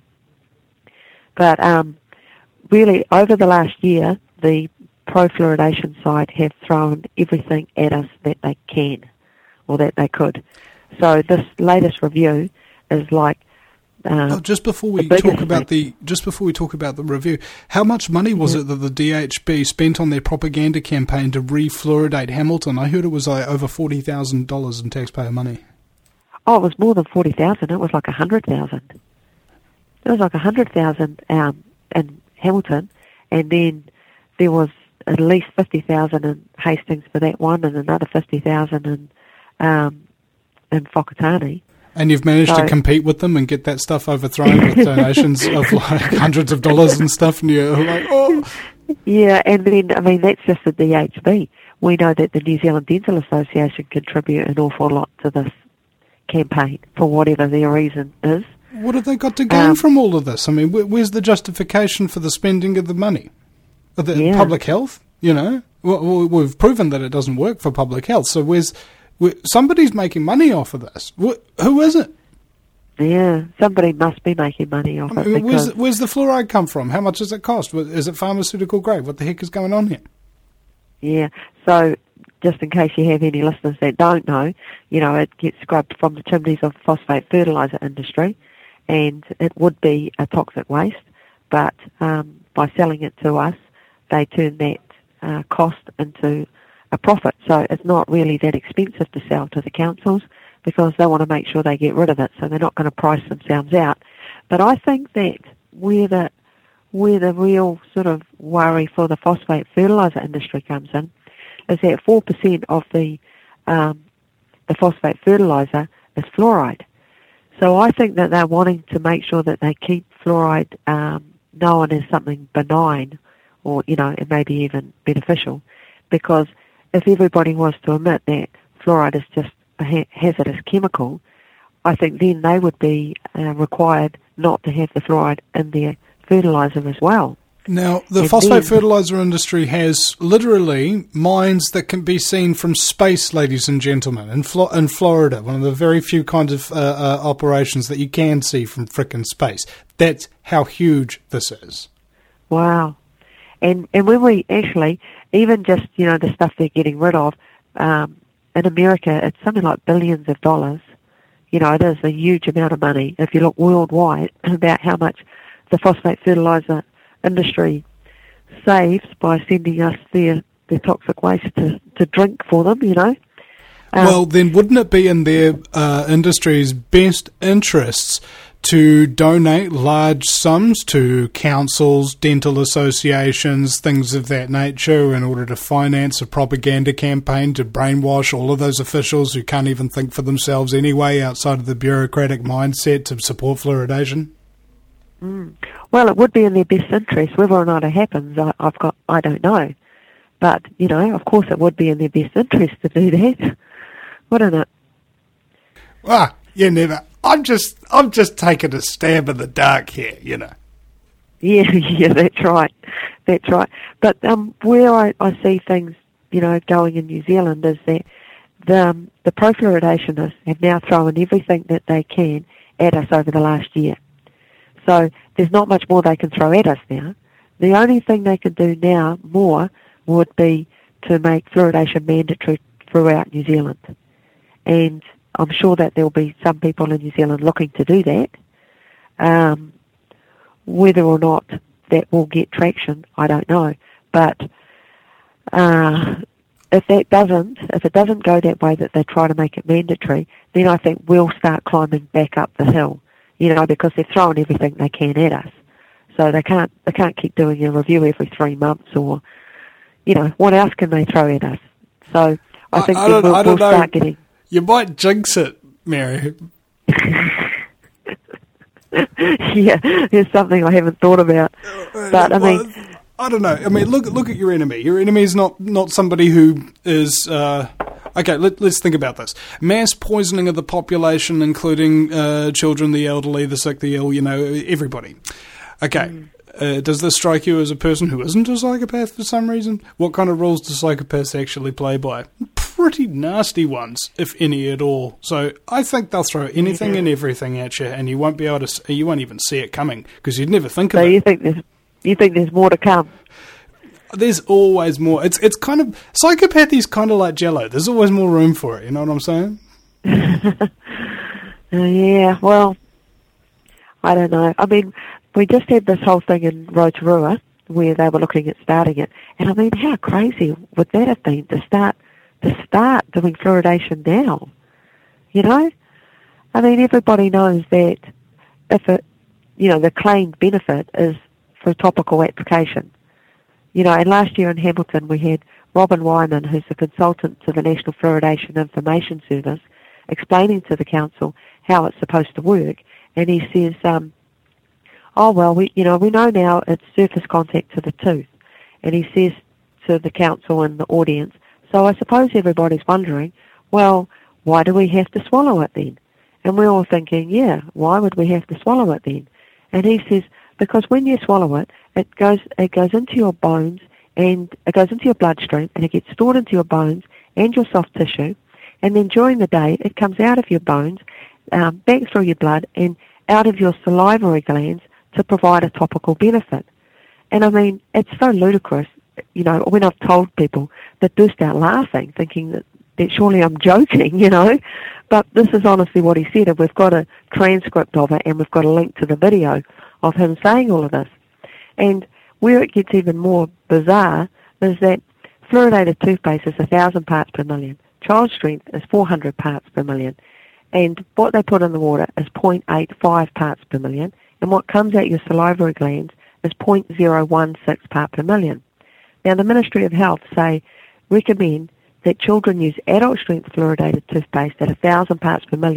But um, really, over the last year, the pro-fluoridation side have thrown everything at us that they can, or that they could. So this latest review is like... Um, Oh, just before we the biggest talk about thing. the just before we talk about the review, how much money was Yeah. it that the D H B spent on their propaganda campaign to re-fluoridate Hamilton? I heard it was like over forty thousand dollars in taxpayer money. Oh, it was more than forty thousand. It was like one hundred thousand. It was like one hundred thousand um, in Hamilton, and then there was at least fifty thousand in Hastings for that one, and another fifty thousand in um, in Whakatane. And you've managed to So- compete with them and get that stuff overthrown with donations of like hundreds of dollars and stuff, and you're like, oh. Yeah, and then, I mean, that's just the D H B. We know that the New Zealand Dental Association contribute an awful lot to this campaign, for whatever their reason is. What have they got to gain Um, from all of this? I mean, where, where's the justification for the spending of the money? Of the Yeah. public health, you know? Well, we've proven that it doesn't work for public health, so where's... where, somebody's making money off of this. Wh- who is it? Yeah, somebody must be making money off I it. mean, where's, Because, where's the fluoride come from? How much does it cost? Wh- Is it pharmaceutical grade? What the heck is going on here? yeah, so just in case you have any listeners that don't know, you know, it gets scrubbed from the chimneys of the phosphate fertiliser industry, and it would be a toxic waste, but um, by selling it to us, they turn that uh, cost into a profit. So it's not really that expensive to sell to the councils because they want to make sure they get rid of it, so they're not going to price themselves out. But I think that where the, where the real sort of worry for the phosphate fertiliser industry comes in is that four percent of the um, the phosphate fertiliser is fluoride. So I think that they're wanting to make sure that they keep fluoride um, known as something benign, or, you know, it may be even beneficial, because if everybody was to admit that fluoride is just a ha- hazardous chemical, I think then they would be uh, required not to have the fluoride in their fertiliser as well. Now, the And phosphate then- fertiliser industry has literally mines that can be seen from space, ladies and gentlemen, in, Flo- in Florida, one of the very few kinds of uh, uh, operations that you can see from frickin' space. That's how huge this is. Wow. And and when we actually, even just, you know, the stuff they're getting rid of, um, in America, it's something like billions of dollars. You know, it is a huge amount of money. If you look worldwide about how much the phosphate fertiliser industry saves by sending us their, their toxic waste to, to drink for them, you know. Um, Well, then wouldn't it be in their uh, industry's best interests to donate large sums to councils, dental associations, things of that nature, in order to finance a propaganda campaign to brainwash all of those officials who can't even think for themselves anyway outside of the bureaucratic mindset to support fluoridation? Mm. Well, it would be in their best interest. Whether or not it happens, I, I've got, I don't know. But, you know, of course it would be in their best interest to do that, wouldn't it? Ah, you never. I'm just, I'm just taking a stab in the dark here, you know. Yeah, yeah, that's right. That's right. But um, where I, I see things, you know, going in New Zealand is that the, um, the pro-fluoridationists have now thrown everything that they can at us over the last year. So there's not much more they can throw at us now. The only thing they could do now more would be to make fluoridation mandatory throughout New Zealand. And I'm sure that there'll be some people in New Zealand looking to do that. Um, whether or not that will get traction, I don't know. But uh, if that doesn't, if it doesn't go that way, that they try to make it mandatory, then I think we'll start climbing back up the hill. You know, because they're throwing everything they can at us. So they can't they can't keep doing a review every three months or, you know, what else can they throw at us? So I think I, I then don't, we'll, I don't we'll know. start getting... You might jinx it, Mary. Yeah, there's something I haven't thought about. But, I mean... I don't know. I mean, look look at your enemy. Your enemy is not, not somebody who is... Uh, okay, let, let's think about this. Mass poisoning of the population, including uh, children, the elderly, the sick, the ill, you know, everybody. Okay, mm. uh, does this strike you as a person who isn't a psychopath for some reason? What kind of rules do psychopaths actually play by? Pretty nasty ones, if any at all. So I think they'll throw anything yeah. and everything at you, and you won't be able to... You won't even see it coming, because you'd never think so of it. So you think there's... You think there's more to come? There's always more. It's it's kind of... Psychopathy's kind of like Jell-O. There's always more room for it, you know what I'm saying? uh, yeah, well, I don't know. I mean, we just had this whole thing in Rotorua where they were looking at starting it. And I mean, how crazy would that have been to start to start doing fluoridation now? You know? I mean, everybody knows that if it, you know, the claimed benefit is for topical application. You know, and last year in Hamilton we had Robin Wyman, who's a consultant to the National Fluoridation Information Service, explaining to the council how it's supposed to work. And he says, um, oh, well, we, you know, we know now it's surface contact to the tooth. And he says to the council and the audience, so I suppose everybody's wondering, well, why do we have to swallow it then? And we're all thinking, yeah, why would we have to swallow it then? And he says, because when you swallow it, it goes it goes into your bones and it goes into your bloodstream and it gets stored into your bones and your soft tissue, and then during the day it comes out of your bones, um, back through your blood and out of your salivary glands to provide a topical benefit. And I mean, it's so ludicrous, you know, when I've told people, that do start laughing, thinking that, that surely I'm joking, you know. But this is honestly what he said, and we've got a transcript of it and we've got a link to the video of him saying all of this. And where it gets even more bizarre is that fluoridated toothpaste is one thousand parts per million. Child strength is four hundred parts per million. And what they put in the water is zero point eight five parts per million. And what comes out your salivary glands is zero point zero one six part per million. Now, the Ministry of Health say, recommend that children use adult strength fluoridated toothpaste at one thousand parts per million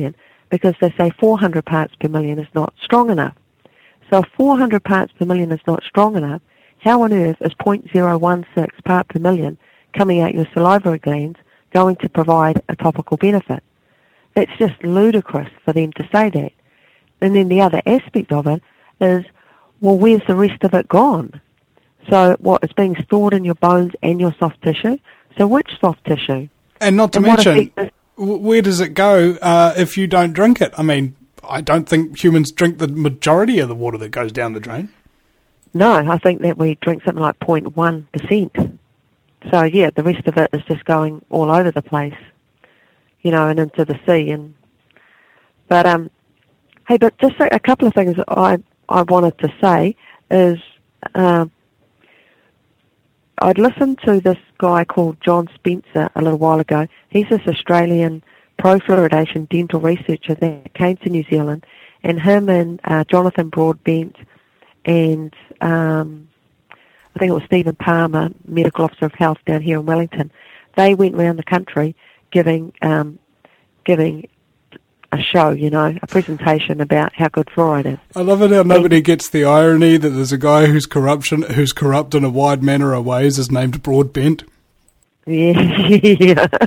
because they say four hundred parts per million is not strong enough. So if four hundred parts per million is not strong enough, how on earth is zero point zero one six part per million coming out your salivary glands going to provide a topical benefit? It's just ludicrous for them to say that. And then the other aspect of it is, well, where's the rest of it gone? So what, it's being stored in your bones and your soft tissue? So which soft tissue? And not to And what mention, effect w- where does it go uh, if you don't drink it? I mean, I don't think humans drink the majority of the water that goes down the drain. No, I think that we drink something like zero point one percent. So, yeah, the rest of it is just going all over the place, you know, and into the sea. And But, um, hey, but just a, a couple of things I, I wanted to say is um, I'd listened to this guy called John Spencer a little while ago. He's this Australian pro-fluoridation dental researcher that came to New Zealand, and him and uh, Jonathan Broadbent and um, I think it was Stephen Palmer, Medical Officer of Health down here in Wellington, they went around the country giving um, giving a show, you know, a presentation about how good fluoride is. I love it how nobody gets the irony that there's a guy who's corruption, who's corrupt in a wide manner of ways is named Broadbent. Yeah.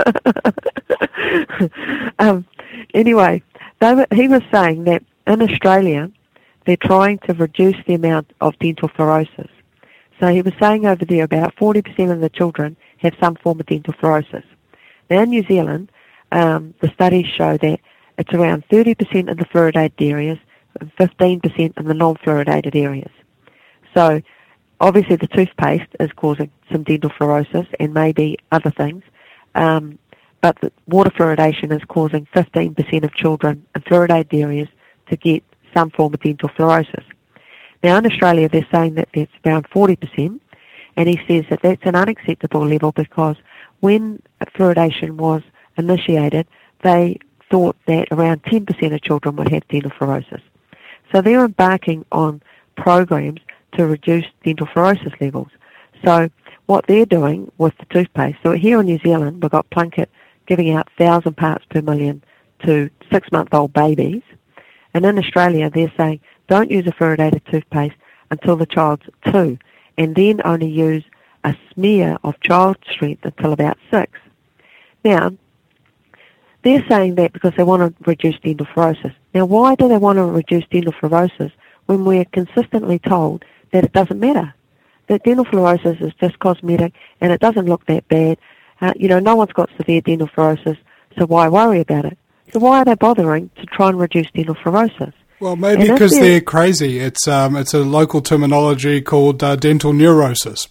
um, anyway, they were, he was saying that in Australia, they're trying to reduce the amount of dental fluorosis. So he was saying over there about forty percent of the children have some form of dental fluorosis. Now in New Zealand, um, the studies show that it's around thirty percent in the fluoridated areas and fifteen percent in the non-fluoridated areas. So obviously the toothpaste is causing some dental fluorosis and maybe other things, um, but the water fluoridation is causing fifteen percent of children in fluoridated areas to get some form of dental fluorosis. Now in Australia they're saying that it's around forty percent, and he says that that's an unacceptable level because when fluoridation was initiated, they thought that around ten percent of children would have dental fluorosis. So they're embarking on programs to reduce dental fluorosis levels. So what they're doing with the toothpaste, so here in New Zealand we've got Plunkett giving out one thousand parts per million to six-month-old babies, and in Australia they're saying don't use a fluoridated toothpaste until the child's two, and then only use a smear of child strength until about six. Now, they're saying that because they want to reduce dental fluorosis. Now, why do they want to reduce dental fluorosis when we're consistently told that it doesn't matter? That dental fluorosis is just cosmetic and it doesn't look that bad. Uh, you know, no one's got severe dental fluorosis, so why worry about it? So why are they bothering to try and reduce dental fluorosis? Well, maybe And because if they're crazy. It's um, it's a local terminology called uh, dental neurosis.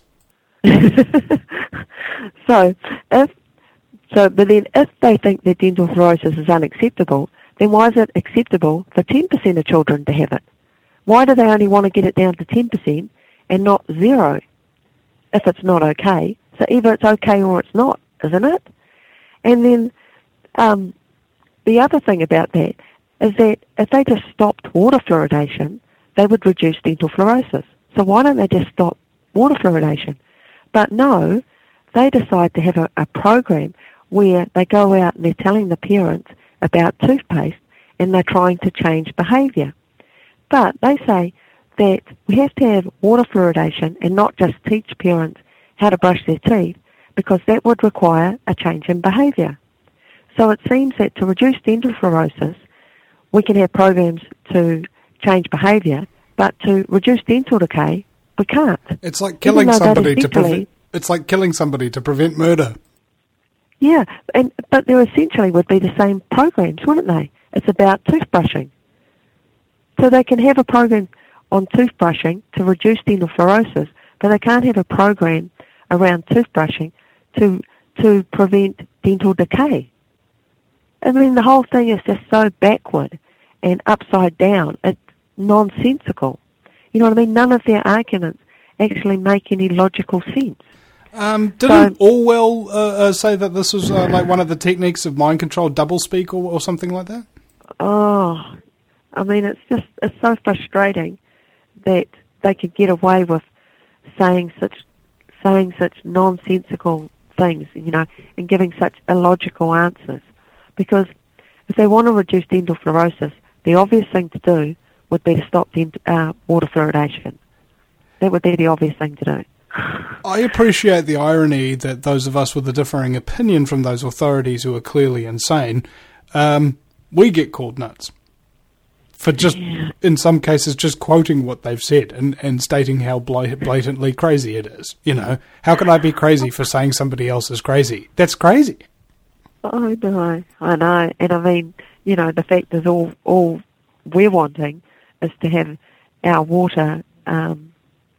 So, if so, but then if they think that dental fluorosis is unacceptable, then why is it acceptable for ten percent of children to have it? Why do they only want to get it down to ten percent and not zero if it's not okay? So either it's okay or it's not, isn't it? And then um, the other thing about that is that if they just stopped water fluoridation, they would reduce dental fluorosis. So why don't they just stop water fluoridation? But no, they decide to have a, a program where they go out and they're telling the parents about toothpaste and they're trying to change behaviour. But they say that we have to have water fluoridation and not just teach parents how to brush their teeth because that would require a change in behaviour. So it seems that to reduce dental fluorosis, we can have programs to change behaviour, but to reduce dental decay, we can't. It's like killing Even though that somebody to essentially- prevent. It's like killing somebody to prevent murder. Yeah, and but there essentially would be the same programs, wouldn't they? It's about toothbrushing. So they can have a program on toothbrushing to reduce dental fluorosis, but they can't have a program around toothbrushing to to prevent dental decay. I mean, the whole thing is just so backward and upside down. It's nonsensical. You know what I mean? None of their arguments actually make any logical sense. Um, didn't Orwell uh, uh, say that this was uh, like one of the techniques of mind control, doublespeak, or, or something like that? Oh, I mean, it's just, it's so frustrating that they could get away with saying such, saying such nonsensical things, you know, and giving such illogical answers. Because if they want to reduce dental fluorosis, the obvious thing to do would be to stop dent- uh, water fluoridation. That would be the obvious thing to do. I appreciate the irony that those of us with a differing opinion from those authorities who are clearly insane, um, we get called nuts for just, Yeah. in some cases, just quoting what they've said and, and stating how blat- blatantly crazy it is. You know, how can I be crazy for saying somebody else is crazy? That's crazy. I know, I know. And I mean, you know, the fact is all, all we're wanting is to have our water um,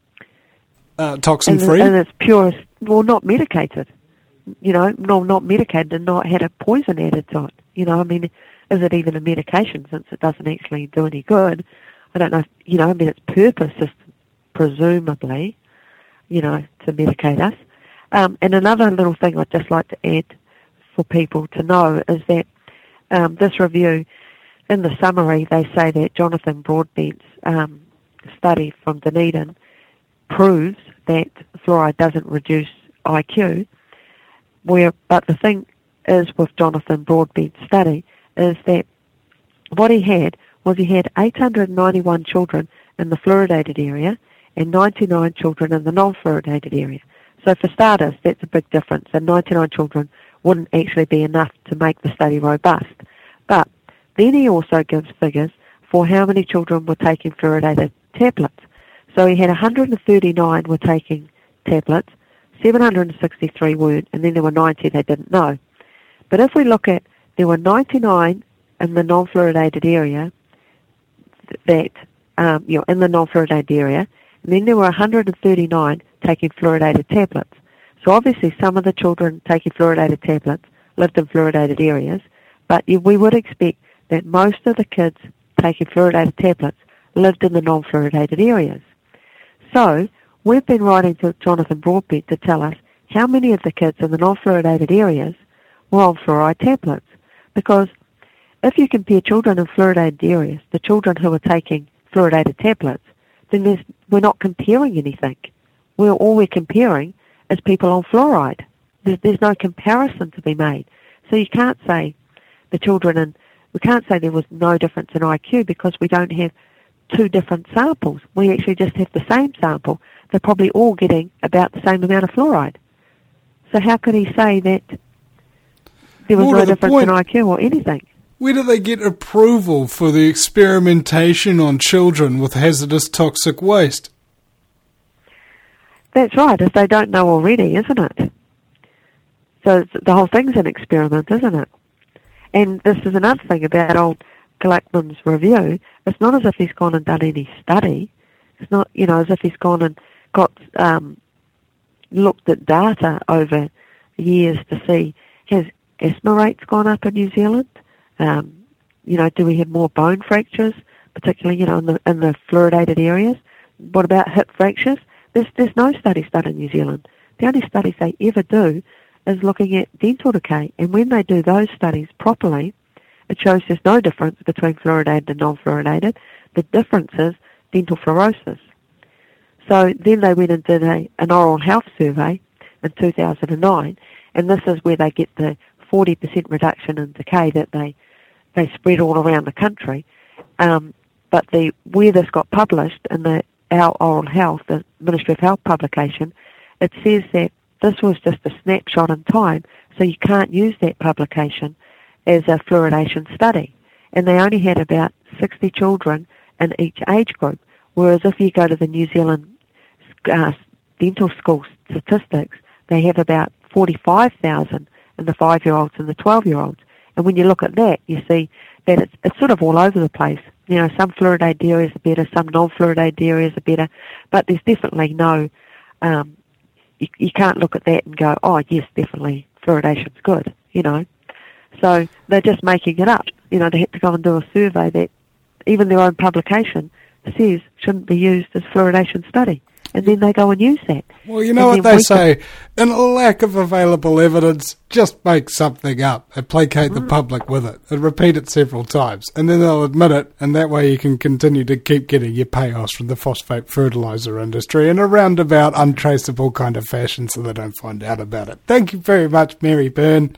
Uh, in, toxin-free? in its purest, well, not medicated. You know, no, not medicated and not had a poison added to it. You know, I mean, is it even a medication since it doesn't actually do any good? I don't know, if, you know, I mean, its purpose is presumably, you know, to medicate us. Um, and another little thing I'd just like to add for people to know is that um, this review, in the summary, they say that Jonathan Broadbent's um, study from Dunedin proves that fluoride doesn't reduce I Q, where, but the thing is with Jonathan Broadbent's study is that what he had was he had eight hundred ninety-one children in the fluoridated area and ninety-nine children in the non-fluoridated area. So for starters, that's a big difference, and ninety-nine children wouldn't actually be enough to make the study robust. But then he also gives figures for how many children were taking fluoridated tablets. So he had one hundred thirty-nine were taking tablets, seven hundred sixty-three weren't, and then there were ninety they didn't know. But if we look at, there were ninety-nine in the non-fluoridated area, that, um, you know, in the non-fluoridated area, and then there were one hundred thirty-nine taking fluoridated tablets. So obviously some of the children taking fluoridated tablets lived in fluoridated areas, but we would expect that most of the kids taking fluoridated tablets lived in the non-fluoridated areas. So we've been writing to Jonathan Broadbent to tell us how many of the kids in the non-fluoridated areas were on fluoride tablets. Because if you compare children in fluoridated areas to children who are taking fluoridated tablets, then there's, we're not comparing anything. We're, all we're comparing is people on fluoride. There's, there's no comparison to be made. So you can't say the children in, we can't say there was no difference in I Q because we don't have two different samples. We actually just have the same sample. They're probably all getting about the same amount of fluoride. So how could he say that there was More no to the difference point, in I Q or anything? where do they get approval for the experimentation on children with hazardous toxic waste? That's right, if they don't know already, isn't it? So it's, the whole thing's an experiment, isn't it? And this is another thing about old Gluckman's review. It's not as if he's gone and done any study. It's not, you know, as if he's gone and got um, looked at data over years to see, has asthma rates gone up in New Zealand? Um, you know, do we have more bone fractures, particularly, you know, in the, in the fluoridated areas? What about hip fractures? There's, there's no studies done in New Zealand. The only studies they ever do is looking at dental decay. And when they do those studies properly, it shows there's no difference between fluoridated and non-fluoridated. The difference is dental fluorosis. So then they went and did a, an oral health survey in two thousand nine, and this is where they get the forty percent reduction in decay that they, they spread all around the country. Um, but the where this got published in the Our Oral Health, the Ministry of Health publication, it says that this was just a snapshot in time, so you can't use that publication as a fluoridation study. And they only had about sixty children in each age group, whereas if you go to the New Zealand uh, dental school statistics, they have about forty-five thousand in the five-year-olds and the twelve-year-olds. And when you look at that, you see that it's, it's sort of all over the place. You know, some fluoridated areas are better, some non-fluoridated areas are better, but there's definitely no, um, you, you can't look at that and go, oh, yes, definitely fluoridation's good, you know. So they're just making it up. You know, they had to go and do a survey that even their own publication says shouldn't be used as fluoridation study. And then they go and use that. Well, you know and what they say, in a lack of available evidence, just make something up and placate the public with it and repeat it several times. And then they'll admit it, and that way you can continue to keep getting your payoffs from the phosphate fertiliser industry in a roundabout, untraceable kind of fashion so they don't find out about it. Thank you very much, Mary Byrne.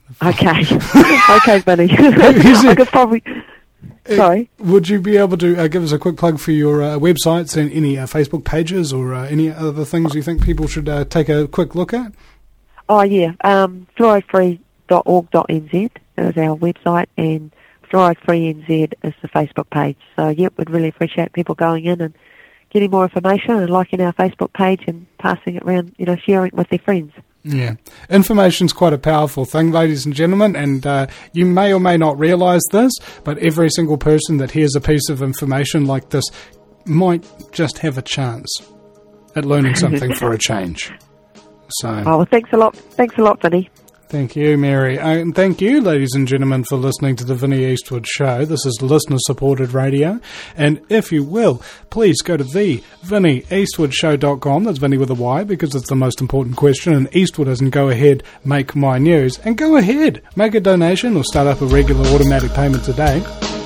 Okay. Okay, Vinny. Is I it- could probably... Sorry. Would you be able to uh, give us a quick plug for your uh, websites and any uh, Facebook pages or uh, any other things you think people should uh, take a quick look at? Oh, yeah. Um, fluoride free dot org dot n z is our website, and Fluoride Free N Z is the Facebook page. So, yep, we'd really appreciate people going in and getting more information and liking our Facebook page and passing it around, you know, sharing it with their friends. Yeah. Information's quite a powerful thing, ladies and gentlemen, and uh, you may or may not realise this, but every single person that hears a piece of information like this might just have a chance at learning something for a change. So, Oh, well, thanks a lot. Thanks a lot, Vinny. thank you, Mary. Uh, And thank you, ladies and gentlemen, for listening to the Vinnie Eastwood Show. This is listener-supported radio. And if you will, please go to the vinnie eastwood show dot com. That's Vinnie with a Y, because it's the most important question. And Eastwood doesn't go ahead, make my news. And go ahead, make a donation or start up a regular automatic payment today.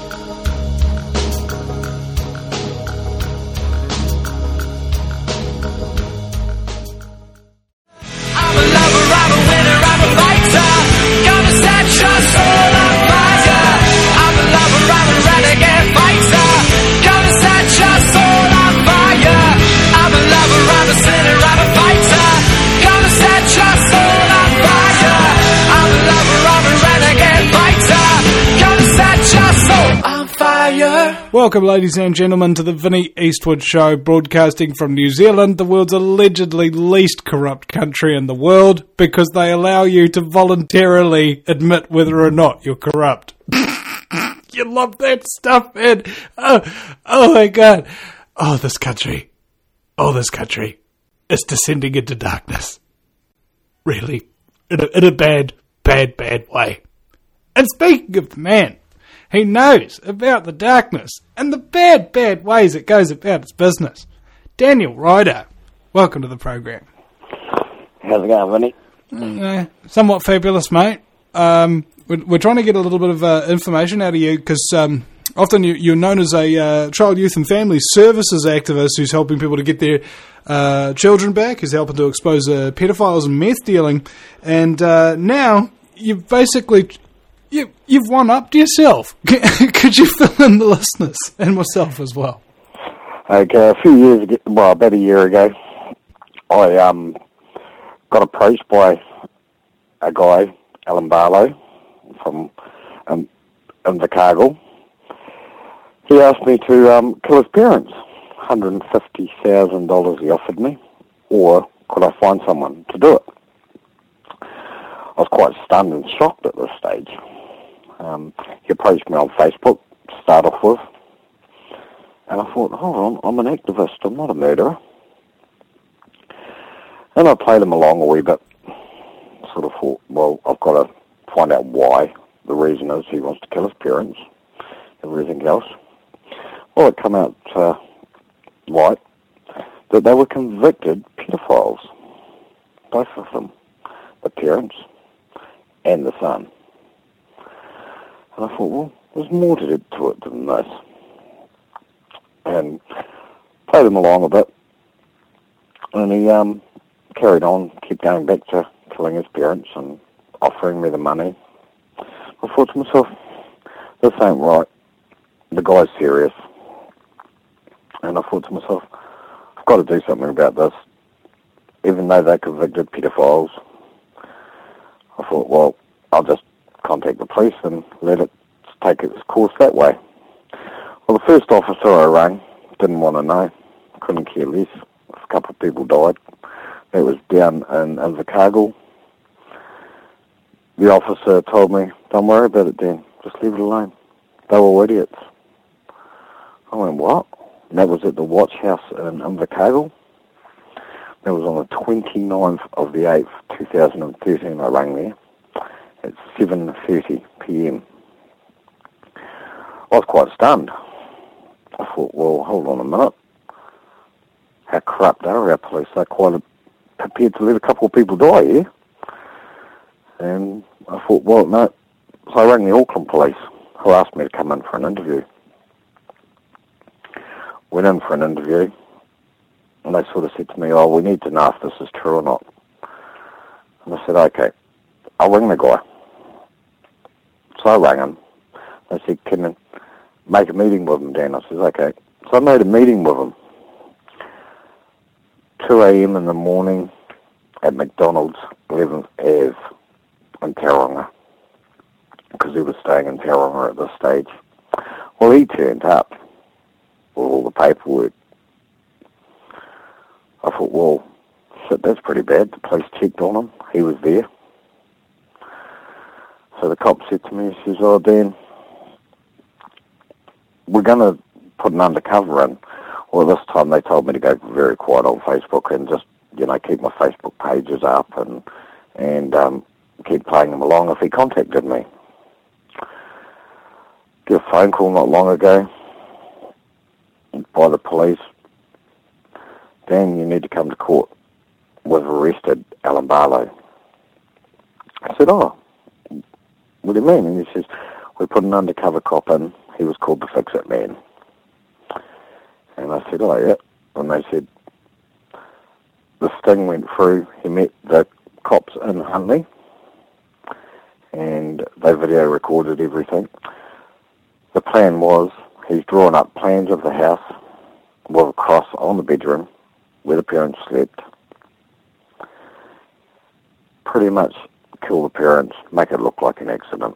I'm a lover, I'm a winner, I'm a fighter. Gonna set your soul on fire. I'm a lover, I'm a renegade fighter. Gonna set your soul on fire. I'm a lover, I'm a sinner, I'm a fighter. Gonna set your soul on fire. I'm a lover, I'm a renegade fighter. Gonna set your soul on fire. Welcome, ladies and gentlemen, to the Vinnie Eastwood Show, broadcasting from New Zealand, the world's allegedly least corrupt country in the world, because they allow you to voluntarily admit whether or not you're corrupt. You love that stuff, man. Oh, oh my God. Oh, this country. Oh, this country is descending into darkness. Really. In a, in a bad, bad, bad way. And speaking of the man, he knows about the darkness and the bad, bad ways it goes about its business. Daniel Ryder, welcome to the program. How's it going, Vinny? Uh, somewhat fabulous, mate. Um, we're, we're trying to get a little bit of uh, information out of you because um, often you, you're known as a uh, child, youth and family services activist who's helping people to get their uh, children back, who's helping to expose uh, pedophiles and meth dealing. And uh, now you've basically... You, you've one-upped yourself. Could you fill in the listeners and myself as well? Okay, a few years ago, well, about a year ago, I um got approached by a guy, Alan Barlow, from um, Invercargill. He asked me to um, kill his parents. one hundred fifty thousand dollars he offered me, or could I find someone to do it? I was quite stunned and shocked at this stage. Um, he approached me on Facebook to start off with, and I thought, hold on, I'm an activist, I'm not a murderer. And I played him along a wee bit, sort of thought, well, I've got to find out why. The reason is he wants to kill his parents, everything else. Well, it came out uh, right that they were convicted pedophiles, both of them, the parents and the son. And I thought, well, there's more to it, to it than this. And played him along a bit. And he um, carried on, kept going back to killing his parents and offering me the money. I thought to myself, this ain't right. The guy's serious. And I thought to myself, I've got to do something about this. Even though they're convicted pedophiles, I thought, well, I'll just contact the police and let it take its course that way. Well, the first officer I rang didn't want to know, couldn't care less. A couple of people died. It was down in Invercargill. The officer told me, don't worry about it, Dan, just leave it alone. They were all idiots. I went, what? And that was at the Watch House in Invercargill. That was on the twenty-ninth of the eighth, two thousand thirteen, I rang there. At seven thirty p.m. I was quite stunned. I thought, well, hold on a minute. How corrupt are our police? They're quite prepared to let a couple of people die here. And I thought, well, no. So I rang the Auckland police, who asked me to come in for an interview. Went in for an interview, and they sort of said to me, oh, we need to know if this is true or not. And I said, okay, I'll ring the guy. So I rang him. I said, can I make a meeting with him, Dan? I said, okay. So I made a meeting with him. two a.m. in the morning at McDonald's, eleventh Avenue in Tauranga, because he was staying in Tauranga at this stage. Well, he turned up with all the paperwork. I thought, well, shit, that's pretty bad. The police checked on him. He was there. So the cop said to me, he says, oh, Dan, we're going to put an undercover in. Well, this time they told me to go very quiet on Facebook and just, you know, keep my Facebook pages up and and um, keep playing them along if he contacted me. Get a phone call not long ago by the police. Dan, you need to come to court. We've arrested Alan Barlow. I said, oh, what do you mean? And he says, we put an undercover cop in. He was called the Fix-It Man. And I said, oh, yeah. And they said, the sting went through. He met the cops in Huntley. And they video recorded everything. The plan was, he's drawn up plans of the house with a cross on the bedroom where the parents slept. Pretty much kill the parents, make it look like an accident.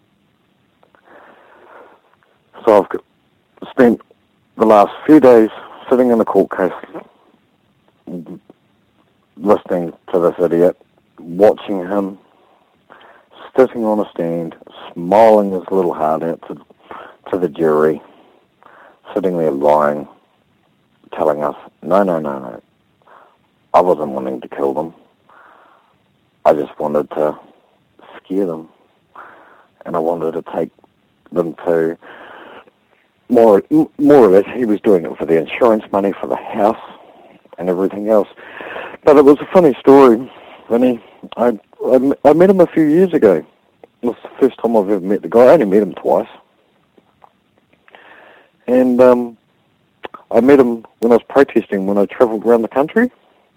So I've spent the last few days sitting in the court case, listening to this idiot, watching him, sitting on a stand, smiling his little heart out to, to the jury, sitting there lying, telling us, no, no, no, no, I wasn't wanting to kill them. I just wanted to scare them, and I wanted to take them to, more more or less, he was doing it for the insurance money for the house and everything else. But it was a funny story, Vinny. I, I, I met him a few years ago. It was the first time I've ever met the guy. I only met him twice. And um, I met him when I was protesting, when I travelled around the country.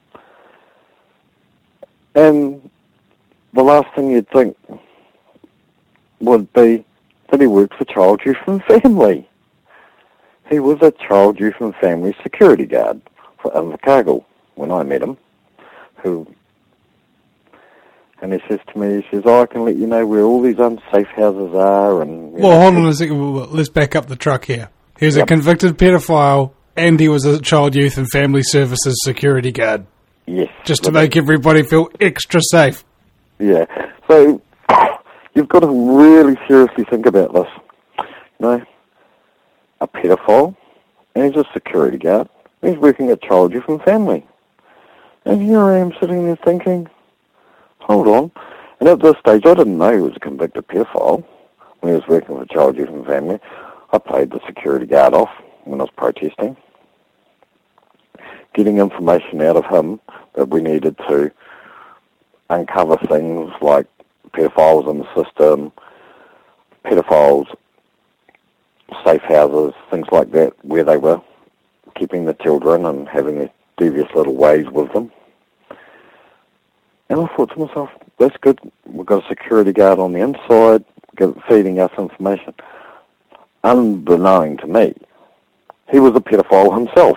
And the last thing you'd think would be that he worked for Child, Youth and Family. He was a Child, Youth and Family security guard for Invercargill when I met him. Who, and he says to me, he says, oh, I can let you know where all these unsafe houses are. And Well, know, hold on a second. Let's back up the truck here. He was yep. a convicted pedophile, and he was a Child, Youth and Family Services security guard. Yes. Just to make everybody feel extra safe. Yeah. So, you've got to really seriously think about this. You know, a pedophile, and he's a security guard. He's working at Child, Youth and Family. And here I am sitting there thinking, hold on. And at this stage, I didn't know he was a convicted pedophile when he was working for Child, Youth and Family. I played the security guard off when I was protesting, getting information out of him that we needed to uncover things like pedophiles in the system, pedophiles, safe houses, things like that, where they were keeping the children and having their devious little ways with them. And I thought to myself, that's good. We've got a security guard on the inside feeding us information. Unbeknown to me, he was a pedophile himself.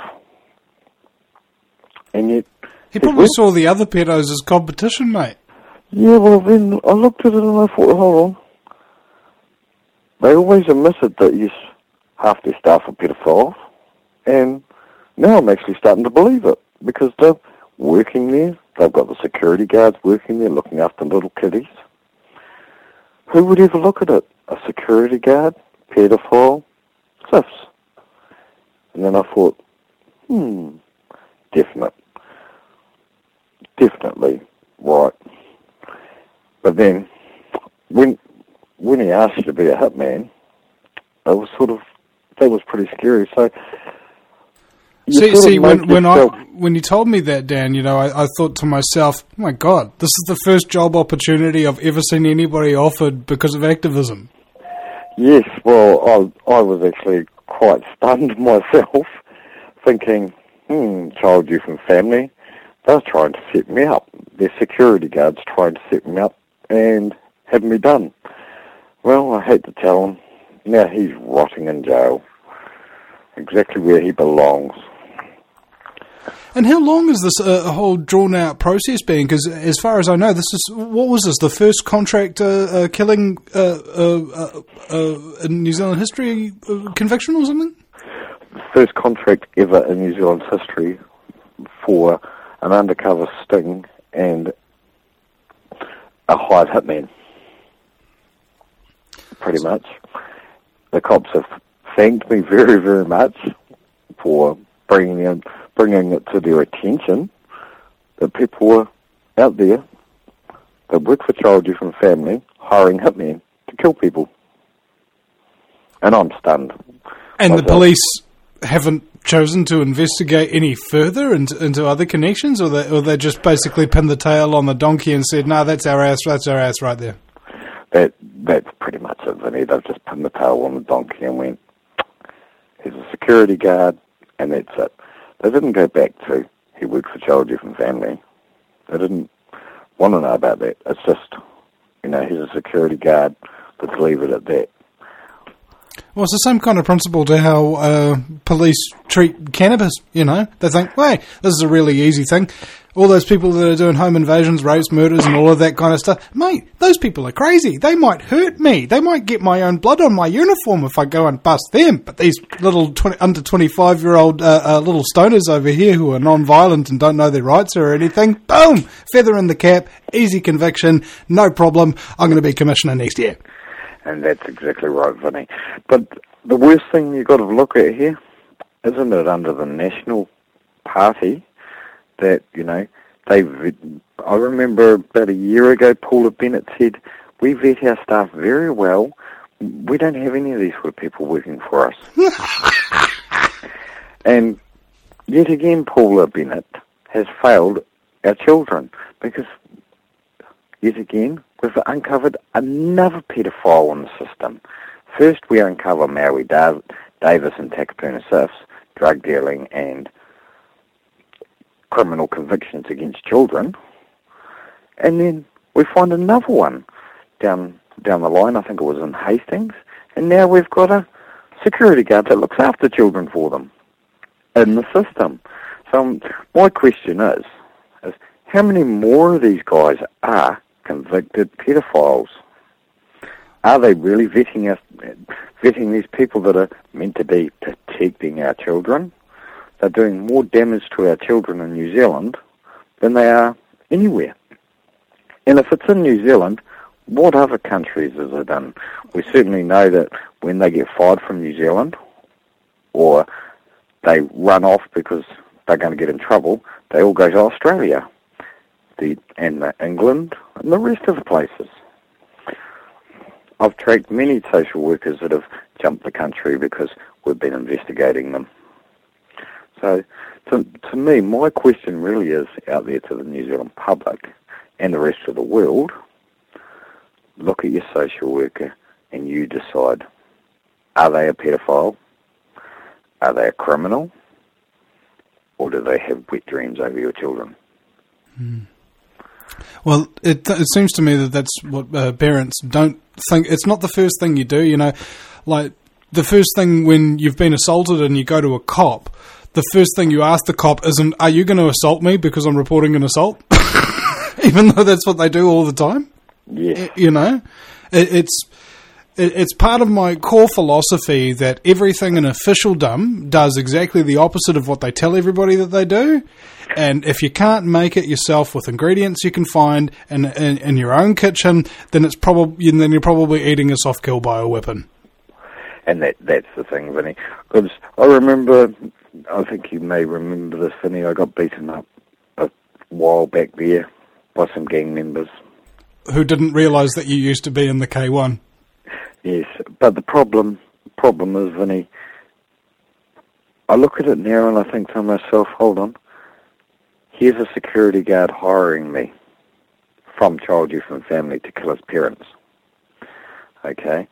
And yet... He probably saw the other pedos as competition, mate. Yeah, well, then I looked at it and I thought, hold on. They always admitted that, yes, half their staff are pedophiles. And now I'm actually starting to believe it, because they're working there. They've got the security guards working there, looking after little kiddies. Who would ever look at it? A security guard? Pedophile? Sifs. And then I thought, hmm, definite. Definitely right. But then, when when he asked you to be a hitman, it was sort of, that was pretty scary. So, see, see, when when I when you told me that, Dan, you know, I, I thought to myself, oh my God, this is the first job opportunity I've ever seen anybody offered because of activism. Yes, well, I I was actually quite stunned myself, thinking, hmm, Child, Youth and Family, they're trying to set me up. Their security guards trying to set me up and have me done. Well, I hate to tell him. Now he's rotting in jail. Exactly where he belongs. And how long has this uh, whole drawn-out process been? Because as far as I know, this is, what was this, the first contract uh, uh, killing uh, uh, uh, in New Zealand history uh, conviction or something? First contract ever in New Zealand's history for an undercover sting and a hired hitman. Pretty much. The cops have thanked me very, very much for bringing in, bringing it to their attention that people were out there that work for Child, Youth and Family hiring hitmen to kill people. And I'm stunned. And the police haven't chosen to investigate any further into, into other connections, or they, or they just basically pinned the tail on the donkey and said, no, that's our ass, that's our ass right there? That That's pretty much it, Vinny. They've just pinned the tail on the donkey and went, he's a security guard, and that's it. They didn't go back to, he worked for Child, Youth and Family. They didn't want to know about that. It's just, you know, he's a security guard, let's leave it at that. Well, it's the same kind of principle to how uh, police treat cannabis, you know. They think, hey, this is a really easy thing. All those people that are doing home invasions, rapes, murders, and all of that kind of stuff, mate, those people are crazy. They might hurt me. They might get my own blood on my uniform if I go and bust them. But these little twenty, under twenty-five-year-old uh, uh, little stoners over here who are non-violent and don't know their rights or anything, boom, feather in the cap, easy conviction, no problem. I'm going to be commissioner next year. And that's exactly right, Vinny. But the worst thing you've got to look at here, isn't it under the National Party that, you know, they, I remember about a year ago, Paula Bennett said, we vet our staff very well. We don't have any of these sort of people working for us. And yet again, Paula Bennett has failed our children because, yet again, we've uncovered another paedophile in the system. First, we uncover Maui Dav- Davis and Takapuna Sifs, drug dealing and criminal convictions against children. And then we find another one down down the line, I think it was in Hastings, and now we've got a security guard that looks after children for them in the system. So um, my question is, is, how many more of these guys are convicted pedophiles? Are they really vetting us, vetting these people that are meant to be protecting our children? They're doing more damage to our children in New Zealand than they are anywhere. And if it's in New Zealand, what other countries has it done? We certainly know that when they get fired from New Zealand, or they run off because they're going to get in trouble, they all go to Australia, the and the England, and the rest of the places. I've tracked many social workers that have jumped the country because we've been investigating them. So, to, to me, my question really is out there to the New Zealand public and the rest of the world, look at your social worker and you decide, are they a pedophile? Are they a criminal? Or do they have wet dreams over your children? Hmm. Well, it, it seems to me that that's what uh, parents don't think. It's not the first thing you do, you know. Like, the first thing when you've been assaulted and you go to a cop, the first thing you ask the cop isn't, are you going to assault me because I'm reporting an assault? Even though that's what they do all the time. Yeah. You know? It, it's... It's part of my core philosophy that everything in officialdom does exactly the opposite of what they tell everybody that they do. And if you can't make it yourself with ingredients you can find in, in, in your own kitchen, then it's probably then you're probably eating a soft kill by a weapon. And that that's the thing, Vinny. Because I remember, I think you may remember this, Vinny, I got beaten up a while back there by some gang members. Who didn't realise that you used to be in the K one. Yes, but the problem problem is, Vinny, I look at it now and I think to myself, hold on, here's a security guard hiring me from Child, Youth and Family to kill his parents. Okay?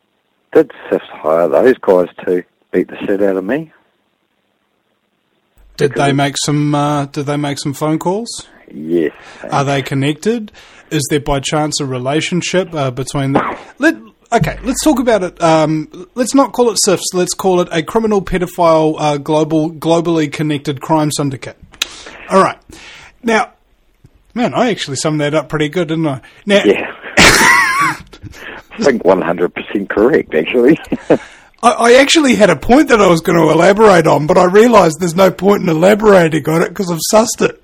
Did S I F S hire those guys to beat the shit out of me? Did they make some? Uh, did they make some phone calls? Yes. Are they connected? Is there by chance a relationship uh, between them? Let okay. Let's talk about it. Um, let's not call it S I Fs. Let's call it a criminal pedophile uh, global globally connected crime syndicate. All right. Now, man, I actually summed that up pretty good, didn't I? Now, yeah. I think one hundred percent correct, actually. I, I actually had a point that I was going to elaborate on, but I realised there's no point in elaborating on it because I've sussed it.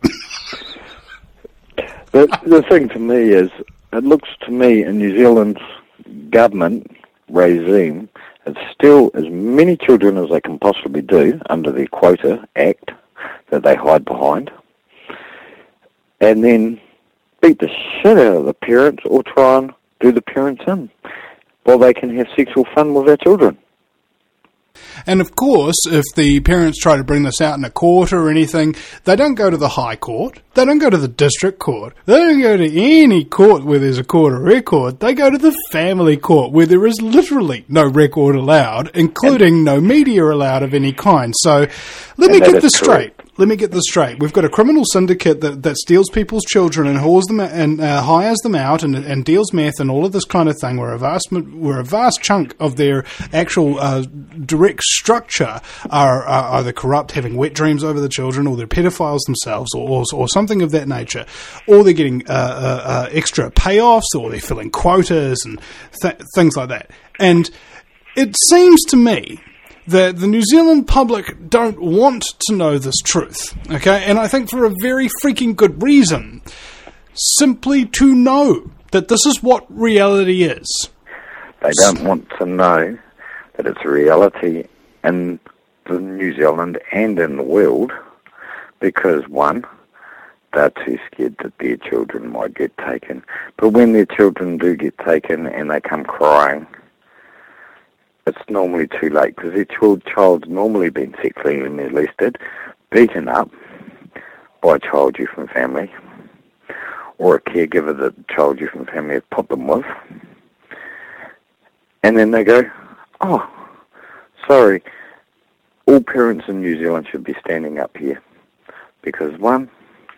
the, the thing to me is, it looks to me in New Zealand's government regime, it's still as many children as they can possibly do under the Quota Act that they hide behind, and then beat the shit out of the parents or try and do the parents in while they can have sexual fun with their children. And of course, if the parents try to bring this out in a court or anything, they don't go to the High Court, they don't go to the District Court, they don't go to any court where there's a court of record, they go to the family court where there is literally no record allowed, including no media allowed of any kind. So, let me get this straight. Let me get this straight. We've got a criminal syndicate that, that steals people's children and hauls them and uh, hires them out and, and deals meth and all of this kind of thing. Where a vast, where a vast chunk of their actual uh, direct structure are, are either corrupt, having wet dreams over the children, or they're pedophiles themselves, or, or, or something of that nature, or they're getting uh, uh, uh, extra payoffs, or they're filling quotas and th- things like that. And it seems to me that the New Zealand public don't want to know this truth, okay? And I think for a very freaking good reason. Simply to know that this is what reality is. They don't want to know that it's a reality in the New Zealand and in the world because, one, they're too scared that their children might get taken. But when their children do get taken and they come crying, it's normally too late because their child, child's normally been sexually molested, beaten up by a child youth and family, or a caregiver that the child youth and family have put them with. And then they go, oh, sorry, all parents in New Zealand should be standing up here because, one,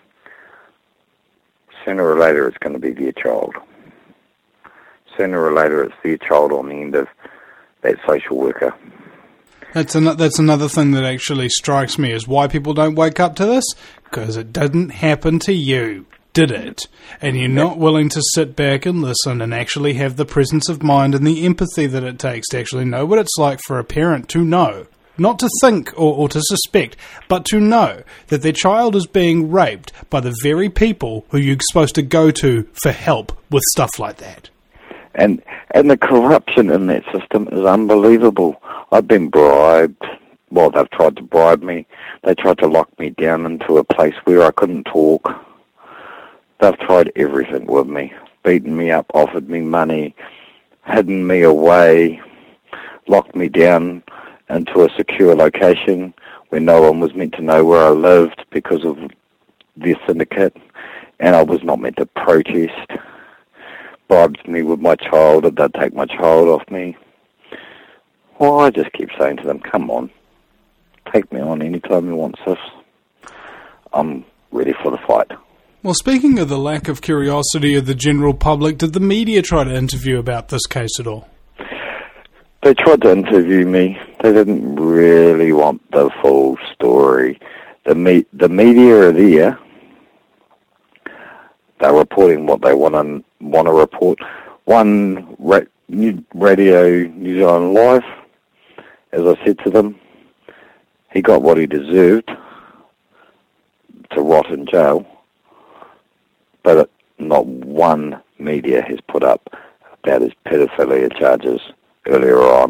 sooner or later it's going to be their child. Sooner or later it's their child on the end of that social worker. That's an, that's another thing that actually strikes me is why people don't wake up to this, because it didn't happen to you, did it? And you're not willing to sit back and listen and actually have the presence of mind and the empathy that it takes to actually know what it's like for a parent to know, not to think or, or to suspect, but to know that their child is being raped by the very people who you're supposed to go to for help with stuff like that. And and the corruption in that system is unbelievable. I've been bribed. Well, they've tried to bribe me. They tried to lock me down into a place where I couldn't talk. They've tried everything with me. Beaten me up, offered me money, hidden me away, locked me down into a secure location where no one was meant to know where I lived because of their syndicate, and I was not meant to protest. Bribed me with my child, or they'd take my child off me. Well, I just keep saying to them, come on, take me on anytime you want, sis. I'm ready for the fight. Well, speaking of the lack of curiosity of the general public, did the media try to interview about this case at all? They tried to interview me. They didn't really want the full story. The me- the media are there. They're reporting what they want to want to report. One ra- new Radio New Zealand Live, as I said to them, he got what he deserved to rot in jail, but not one media has put up about his pedophilia charges earlier on.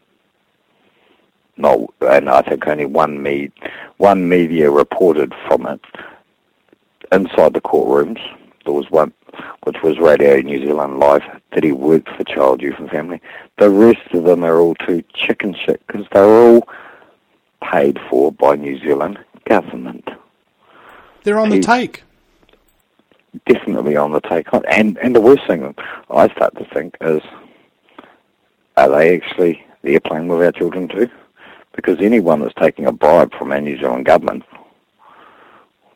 No, and I think only one me- one media reported from it inside the courtrooms. There was one, which was Radio New Zealand Live, that he worked for Child, Youth and Family. The rest of them are all too chicken shit because they're all paid for by New Zealand government. They're on the take. Definitely on the take. And and the worst thing I start to think is, are they actually there playing with our children too? Because anyone that's taking a bribe from our New Zealand government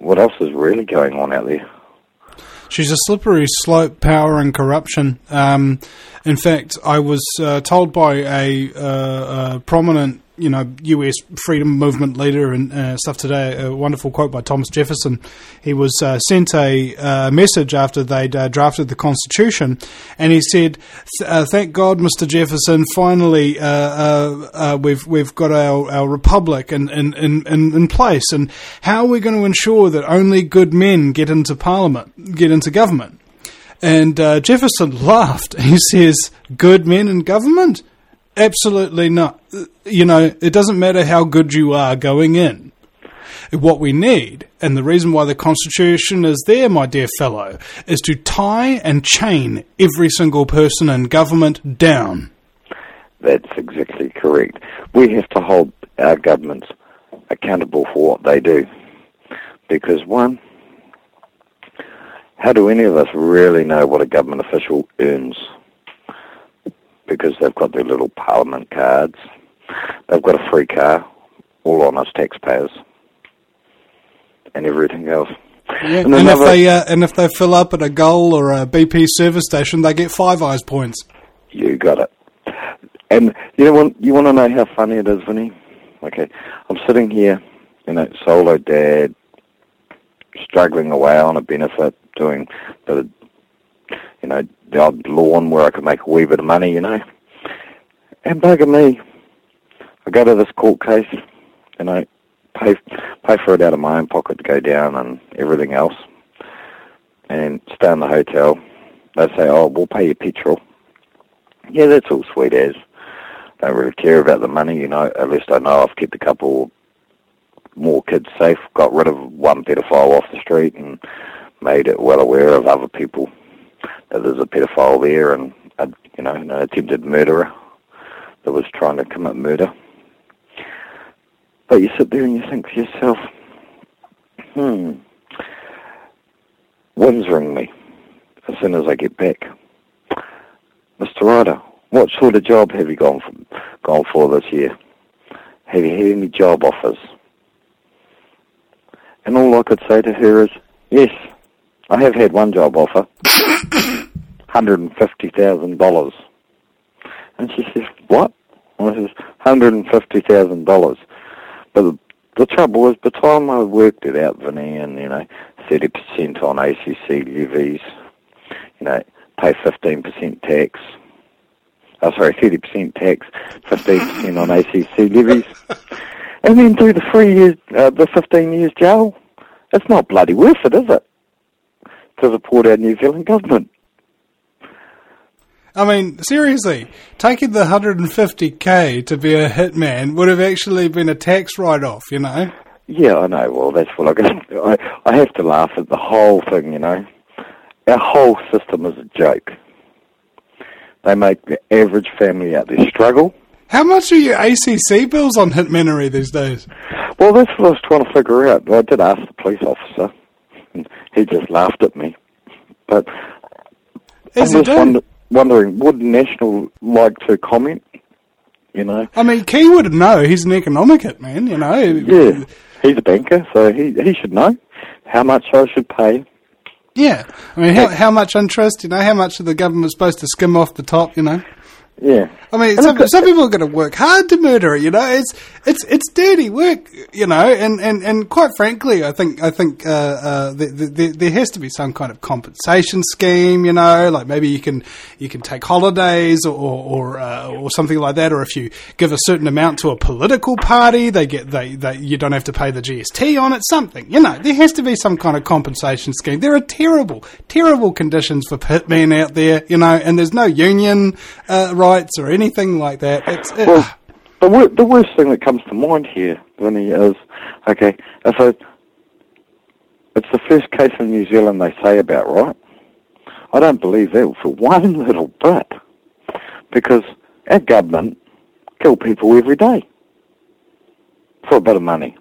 what else is really going on out there? She's a slippery slope, power and corruption. Um, in fact, I was uh, told by a, uh, a prominent, you know, U S freedom movement leader and uh, stuff today, a wonderful quote by Thomas Jefferson. He was uh, sent a uh, message after they'd uh, drafted the Constitution, and he said, uh, "Thank God, Mister Jefferson, finally uh, uh, uh, we've we've got our, our republic in, in, in, in place. And how are we going to ensure that only good men get into Parliament, get into government?" And uh, Jefferson laughed. He says, "Good men in government? Absolutely not. You know, it doesn't matter how good you are going in. What we need, and the reason why the Constitution is there, my dear fellow, is to tie and chain every single person in government down." That's exactly correct. We have to hold our governments accountable for what they do. Because, one, how do any of us really know what a government official earns? Because they've got their little parliament cards. They've got a free car, all on us taxpayers, and everything else. Yeah, and, and another, if they uh, and if they fill up at a Gull or a B P service station, they get Five Eyes points. You got it. And you know what? You want to know how funny it is, Vinny? Okay, I'm sitting here, you know, solo dad, struggling away on a benefit, doing the, you know, the odd lawn where I could make a wee bit of money, you know. And bugger me, I go to this court case, you know, pay pay for it out of my own pocket to go down and everything else, and stay in the hotel. They say, "Oh, we'll pay you petrol." Yeah, that's all sweet as. Don't really care about the money, you know. At least I know I've kept a couple more kids safe, got rid of one pedophile off the street, and made it well aware of other people that there's a pedophile there, and a, you know, an attempted murderer that was trying to commit murder. But you sit there and you think to yourself, hmm, Wynn's ring me as soon as I get back. "Mister Ryder, what sort of job have you gone for, gone for this year? Have you had any job offers?" And all I could say to her is, "Yes, I have had one job offer, one hundred fifty thousand dollars. And she says, "What?" And I says, one hundred fifty thousand dollars. But the, the trouble is, by the time I worked it out, Vinny, and, you know, thirty percent on A C C levies, you know, pay fifteen percent tax, oh, sorry, thirty percent tax, fifteen percent on A C C levies, and then do the three years, uh, the fifteen years jail, it's not bloody worth it, is it? To support our New Zealand government. I mean, seriously, taking the one hundred fifty K to be a hitman would have actually been a tax write-off, you know? Yeah, I know. Well, that's what I got. I, I have to laugh at the whole thing, you know. Our whole system is a joke. They make the average family out there struggle. How much are your A C C bills on hitmanery these days? Well, that's what I was trying to figure out. I did ask the police officer, and he just laughed at me. But As I'm just wonder, wondering, would National like to comment? You know, I mean, Key would know. He's an economic hitman, you know. Yeah, he's a banker, so he he should know how much I should pay. Yeah, I mean, how how much interest? You know, how much is the government supposed to skim off the top? You know. Yeah. I mean, some, some people are going to work hard to murder it, you know. It's it's it's dirty work, you know. And, and, and quite frankly, I think I think uh, uh, the, the, the, there has to be some kind of compensation scheme, you know. Like maybe you can you can take holidays or or uh, or something like that. Or if you give a certain amount to a political party, they get they, they you don't have to pay the G S T on it. Something, you know. There has to be some kind of compensation scheme. There are terrible terrible conditions for hitmen out there, you know. And there's no union uh, rights or anything like that. It's, it, well, the, wor- the worst thing that comes to mind here, Vinny, is, okay, if I, it's the first case in New Zealand they say about, right? I don't believe that for one little bit, because our government kill people every day for a bit of money.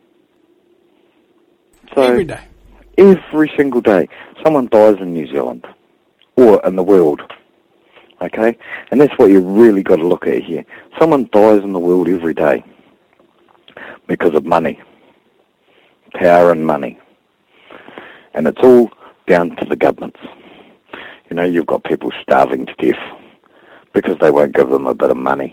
So every day. Every single day. Someone dies in New Zealand, or in the world. Okay? And that's what you really got to look at here. Someone dies in the world every day because of money. Power and money. And it's all down to the governments. You know, you've got people starving to death because they won't give them a bit of money.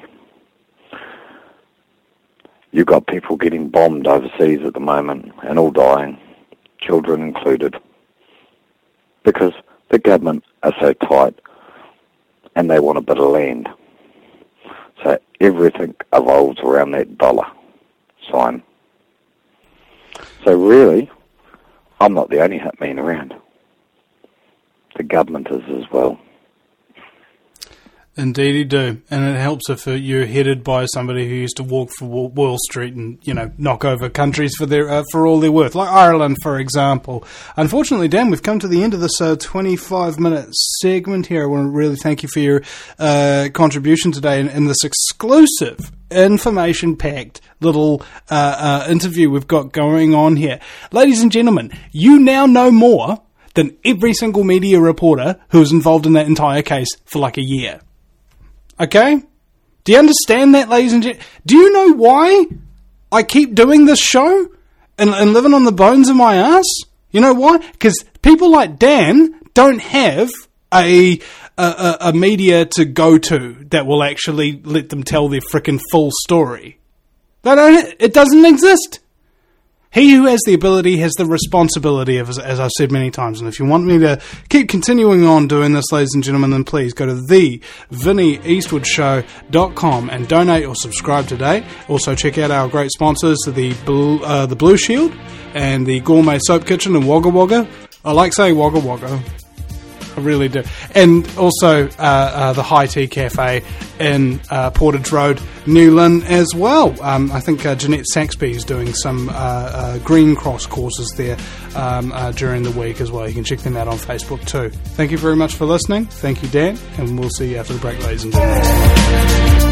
You've got people getting bombed overseas at the moment and all dying, children included, because the government are so tight and they want a bit of land. So everything evolves around that dollar sign. So really, I'm not the only hitman around. The government is as well. Indeed you do. And it helps if you're headed by somebody who used to walk for Wall Street and, you know, knock over countries for their uh, for all they're worth, like Ireland, for example. Unfortunately, Dan, we've come to the end of this uh, twenty-five minute segment here. I want to really thank you for your uh, contribution today in, in this exclusive, information-packed little uh, uh, interview we've got going on here. Ladies and gentlemen, you now know more than every single media reporter who was involved in that entire case for like a year. Okay? Do you understand that, ladies and gentlemen? Do you know why I keep doing this show and, and living on the bones of my ass? You know why? Because people like Dan don't have a, a a media to go to that will actually let them tell their frickin' full story. They don't. It doesn't exist. He who has the ability has the responsibility, of, as I've said many times. And if you want me to keep continuing on doing this, ladies and gentlemen, then please go to the vinnie eastwood show dot com and donate or subscribe today. Also, check out our great sponsors, the Blue, uh, the Blue Shield and the Gourmet Soap Kitchen in Wagga Wagga. I like saying Wagga Wagga. I really do. And also uh, uh, the High Tea Cafe in uh, Portage Road, Newlyn as well. Um, I think uh, Jeanette Saxby is doing some uh, uh, Green Cross courses there um, uh, during the week as well. You can check them out on Facebook too. Thank you very much for listening. Thank you, Dan. And we'll see you after the break, ladies and gentlemen.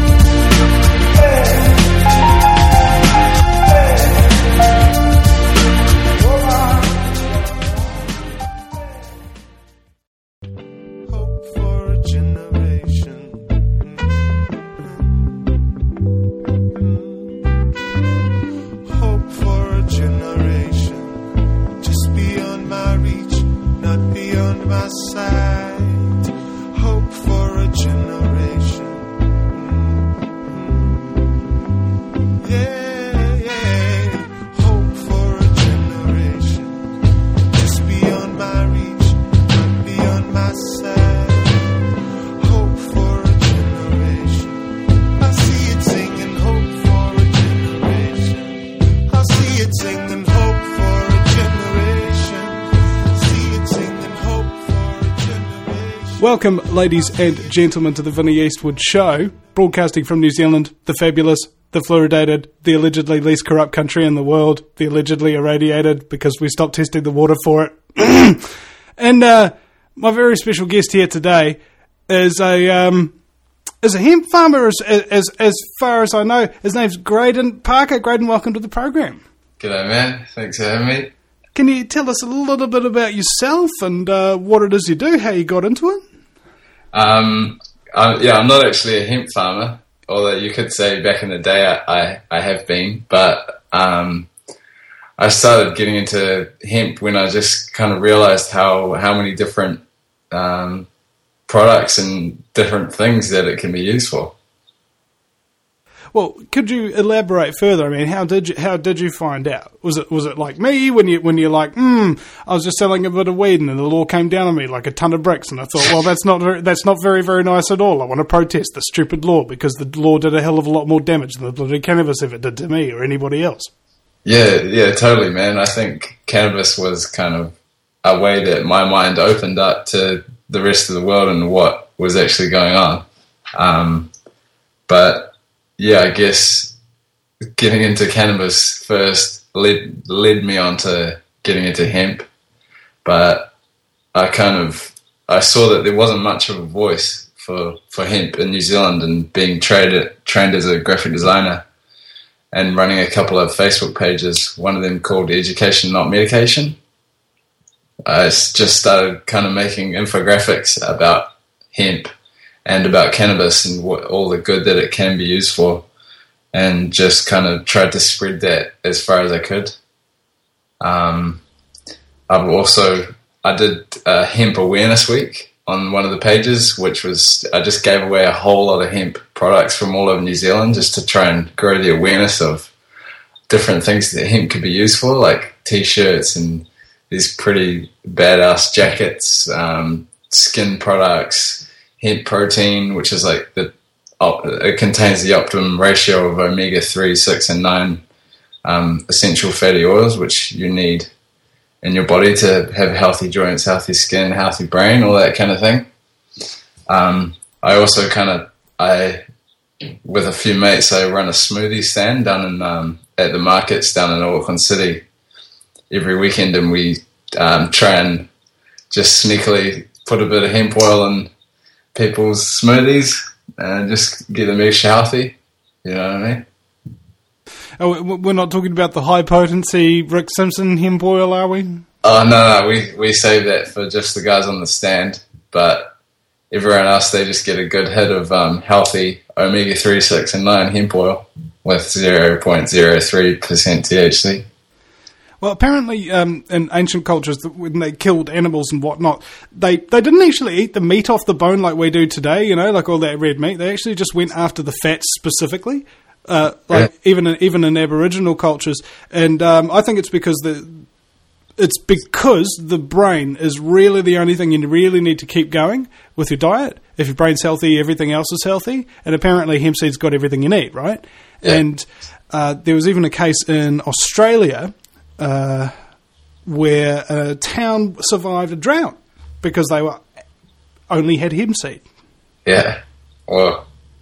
Welcome, ladies and gentlemen, to the Vinnie Eastwood Show, broadcasting from New Zealand, the fabulous, the fluoridated, the allegedly least corrupt country in the world, the allegedly irradiated because we stopped testing the water for it. And uh, my very special guest here today is a um, is a hemp farmer, as, as as far as I know. His name's Graydon Parker. Graydon, welcome to the program. G'day, man. Thanks for having me. Can you tell us a little bit about yourself and uh, what it is you do, how you got into it? Um, I, yeah, I'm not actually a hemp farmer, although you could say back in the day I, I, I have been, but um, I started getting into hemp when I just kind of realized how, how many different um, products and different things that it can be used for. Well, could you elaborate further? I mean, how did you how did you find out? Was it was it like me when you when you're like, hmm, I was just selling a bit of weed and then the law came down on me like a ton of bricks, and I thought, well, that's not very, that's not very very nice at all. I want to protest the stupid law because the law did a hell of a lot more damage than the bloody cannabis ever did to me or anybody else. Yeah, yeah, totally, man. I think cannabis was kind of a way that my mind opened up to the rest of the world and what was actually going on. Um, but yeah, I guess getting into cannabis first led led me on to getting into hemp, but I kind of I saw that there wasn't much of a voice for, for hemp in New Zealand, and being trained trained as a graphic designer and running a couple of Facebook pages, one of them called Education Not Medication. I just started kind of making infographics about hemp and about cannabis and what, all the good that it can be used for, and just kind of tried to spread that as far as I could. Um, I've also, I did a hemp awareness week on one of the pages, which was, I just gave away a whole lot of hemp products from all over New Zealand just to try and grow the awareness of different things that hemp could be used for, like t-shirts and these pretty badass jackets, um, skin products, hemp protein, which is like the, it contains the optimum ratio of omega three, six, and nine um, essential fatty oils, which you need in your body to have healthy joints, healthy skin, healthy brain, all that kind of thing. Um, I also kind of, I, with a few mates, I run a smoothie stand down in, um, at the markets down in Auckland City every weekend, and we um, try and just sneakily put a bit of hemp oil in people's smoothies and just get them extra healthy. You know what I mean? Oh, we're not talking about the high-potency Rick Simpson hemp oil, are we? Oh, no, no, we, we save that for just the guys on the stand, but everyone else, they just get a good hit of um, healthy omega three, six, and nine hemp oil with zero point zero three percent T H C. Well, apparently um, in ancient cultures, when they killed animals and whatnot, they, they didn't actually eat the meat off the bone like we do today, you know, like all that red meat. They actually just went after the fats specifically. Uh, like yeah. even in, even in Aboriginal cultures, and um, I think it's because the it's because the brain is really the only thing you really need to keep going with your diet. If your brain's healthy, everything else is healthy, and apparently hemp seed's got everything you need, right? Yeah. And uh, there was even a case in Australia uh, where a town survived a drought because they were only had hemp seed. Yeah, well.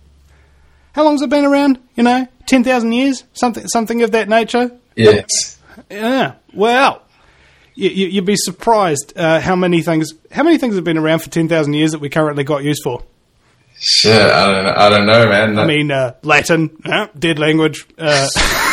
How long's it been around? You know, ten thousand years? Something something of that nature? Yes. Yeah. Well, you, you, you'd be surprised uh, how many things how many things have been around for ten thousand years that we currently got used for. Shit, I don't know, I don't know, man. I mean, uh, Latin, uh, dead language, uh,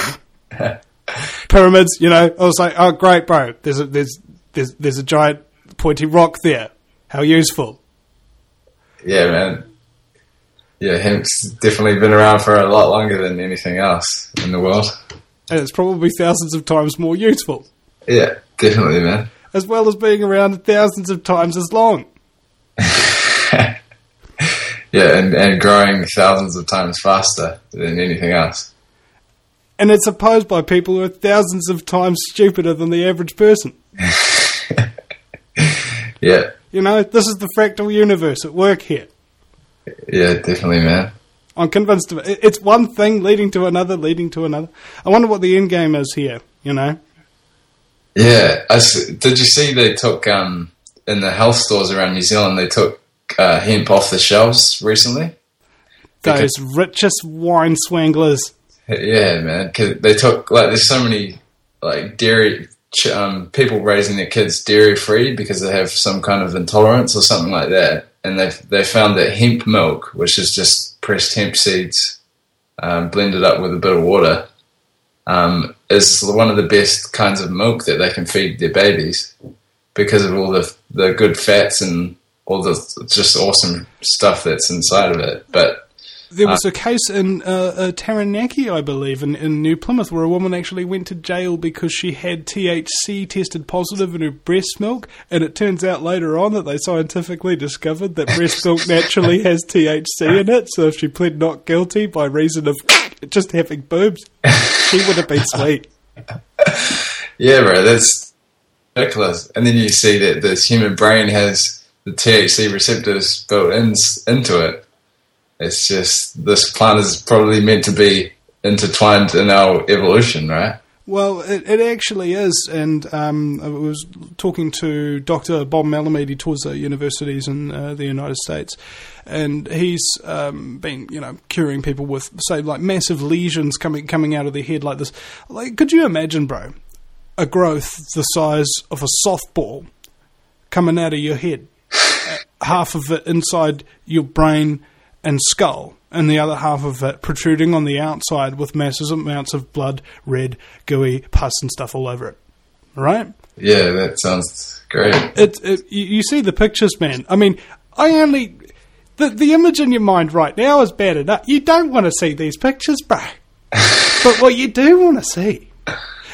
pyramids, you know. I was like, oh, great, bro. There's a, there's, there's, there's a giant pointy rock there. How useful. Yeah, man. Yeah, hemp's definitely been around for a lot longer than anything else in the world. And it's probably thousands of times more useful. Yeah, definitely, man. As well as being around thousands of times as long. Yeah, and, and growing thousands of times faster than anything else. And it's opposed by people who are thousands of times stupider than the average person. Yeah. You know, this is the fractal universe at work here. Yeah, definitely, man. I'm convinced of it. It's one thing leading to another, leading to another. I wonder what the end game is here, you know? Yeah. I, did you see they took, um, in the health stores around New Zealand, they took uh, hemp off the shelves recently? Those because, richest wine swanglers. Yeah, man. 'Cause they took, like, there's so many, like, dairy, um, people raising their kids dairy-free because they have some kind of intolerance or something like that. And they they found that hemp milk, which is just pressed hemp seeds um, blended up with a bit of water, um, is one of the best kinds of milk that they can feed their babies because of all the the good fats and all the just awesome stuff that's inside of it. But there was uh, a case in uh, uh, Taranaki, I believe, in, in New Plymouth, where a woman actually went to jail because she had T H C tested positive in her breast milk, and it turns out later on that they scientifically discovered that breast milk naturally has T H C in it, so if she pled not guilty by reason of just having boobs, she would have been sweet. Yeah, bro, that's ridiculous. And then you see that this human brain has the T H C receptors built in, into it. It's just, this plant is probably meant to be intertwined in our evolution, right? Well, it, it actually is, and um, I was talking to Doctor Bob Malamede. He tours uh, universities in uh, the United States, and he's um, been, you know, curing people with, say, like massive lesions coming coming out of their head like this. Like, could you imagine, bro, a growth the size of a softball coming out of your head, half of it inside your brain and skull, and the other half of it protruding on the outside with massive amounts of blood, red, gooey, pus and stuff all over it. Right? Yeah, that sounds great. It, it, you, you see the pictures, man. I mean, I only... The, the image in your mind right now is bad enough. You don't want to see these pictures, bro. But what you do want to see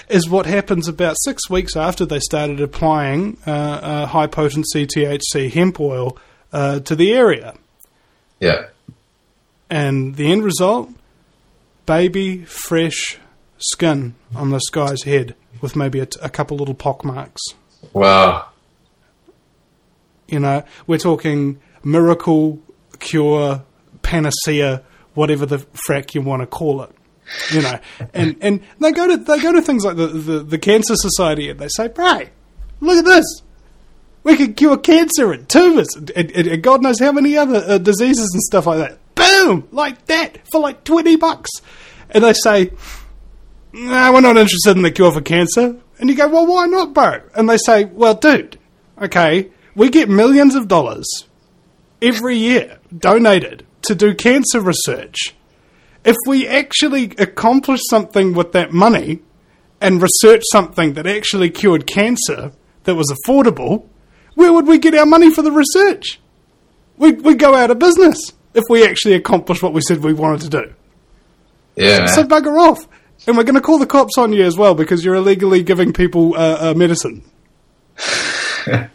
is what happens about six weeks after they started applying uh, uh, high-potency T H C hemp oil uh, to the area. Yeah. And the end result, baby, fresh skin on this guy's head with maybe a, t- a couple little pock marks. Wow. You know, we're talking miracle, cure, panacea, whatever the frack you want to call it. You know, and, and they go to they go to things like the, the, the Cancer Society and they say, "Right, look at this. We can cure cancer and tumours and, and, and God knows how many other uh, diseases and stuff like that." Boom, like that for like twenty bucks. And they say, "Nah, we're not interested in the cure for cancer." And you go, "Well, why not, bro?" And they say, "Well, dude, okay, we get millions of dollars every year donated to do cancer research. If we actually accomplished something with that money and researched something that actually cured cancer that was affordable, where would we get our money for the research? We'd, we'd go out of business if we actually accomplished what we said we wanted to do. Yeah, man. So bugger off. And we're going to call the cops on you as well because you're illegally giving people uh, uh, medicine." Yeah,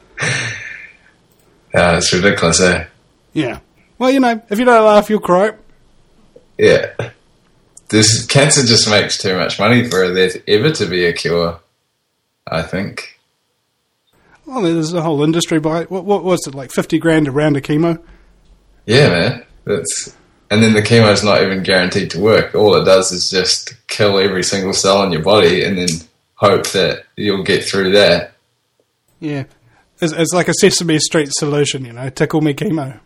it's ridiculous, eh? Yeah. Well, you know, if you don't laugh, you'll cry. Yeah. This cancer just makes too much money for there ever to be a cure, I think. Well, there's a whole industry by it. What, what was it, like fifty grand a round of chemo? Yeah, man. That's and then the chemo's not even guaranteed to work. All it does is just kill every single cell in your body and then hope that you'll get through that. Yeah. It's, it's like a Sesame Street solution, you know, tickle me chemo.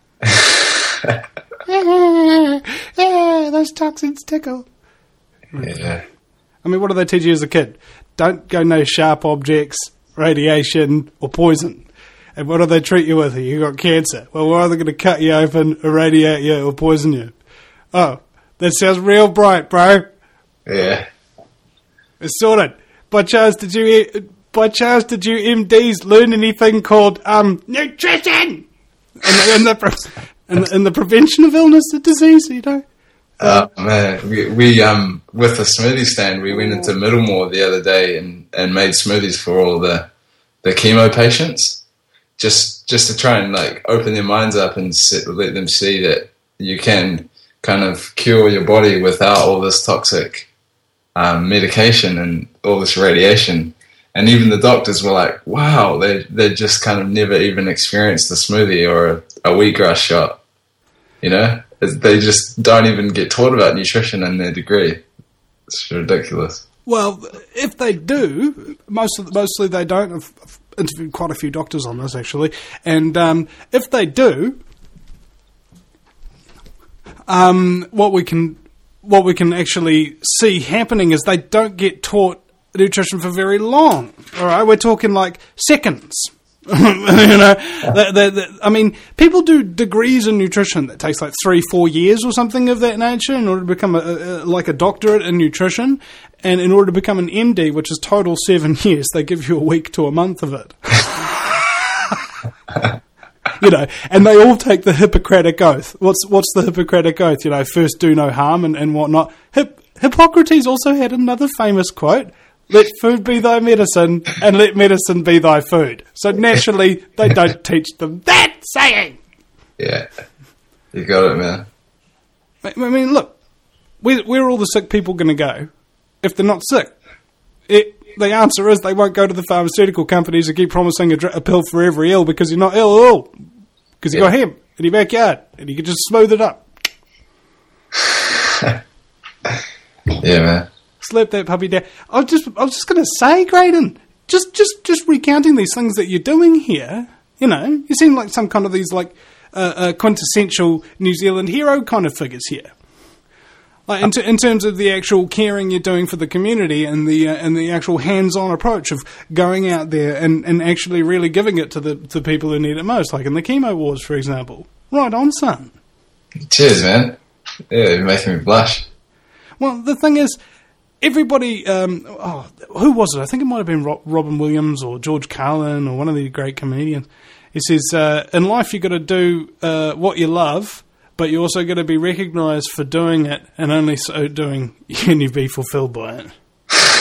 Yeah, those toxins tickle. Yeah. I mean, what do they teach you as a kid? Don't go near sharp objects, radiation, or poison. And what do they treat you with? You got cancer. Well, we're either going to cut you open, irradiate you, or poison you. Oh, that sounds real bright, bro. Yeah. It's sorted. By chance, did you? By chance, did you M Ds learn anything called um nutrition? And, and the and the, and the prevention of illness and disease, you know. Uh, man, we, we um with the smoothie stand, we went into Middlemore the other day and, and made smoothies for all the the chemo patients, just just to try and like open their minds up and sit, let them see that you can kind of cure your body without all this toxic um, medication and all this radiation. And even the doctors were like, "Wow, they they just kind of never even experienced a smoothie or a, a wheatgrass shot, you know." They just don't even get taught about nutrition in their degree. It's ridiculous. Well, if they do, most of, mostly they don't. I've interviewed quite a few doctors on this, actually. And um, if they do, um, what we can what we can actually see happening is they don't get taught nutrition for very long. All right, we're talking like seconds. you know, the, the, the, I mean, people do degrees in nutrition that takes like three, four years or something of that nature in order to become a, a, like a doctorate in nutrition, and in order to become an M D, which is total seven years, they give you a week to a month of it. You know, and they all take the Hippocratic Oath. What's what's the Hippocratic Oath? You know, first do no harm and, and whatnot. Hip, Hippocrates also had another famous quote. Let food be thy medicine, and let medicine be thy food. So naturally, they don't teach them that saying. Yeah, you got it, man. I mean, look, where, where are all the sick people going to go if they're not sick? It, the answer is they won't go to the pharmaceutical companies and keep promising a, a pill for every ill because you're not ill at all. Because you Yeah. got hemp in your backyard, and you can just smooth it up. Yeah, man. Slap that puppy down. I was just, I was just going to say, Graydon, just, just, just recounting these things that you're doing here. You know, you seem like some kind of these like uh, uh, quintessential New Zealand hero kind of figures here. Like in, t- in terms of the actual caring you're doing for the community and the uh, and the actual hands-on approach of going out there and, and actually really giving it to the to people who need it most, like in the chemo wars, for example. Right on, son. Cheers, man. Yeah, you're making me blush. Well, the thing is, everybody, um, oh, who was it? I think it might have been Ro- Robin Williams or George Carlin or one of the great comedians. He says, uh, in life you've got to do uh, what you love, but you're also going to be recognised for doing it, and only so doing can you be fulfilled by it.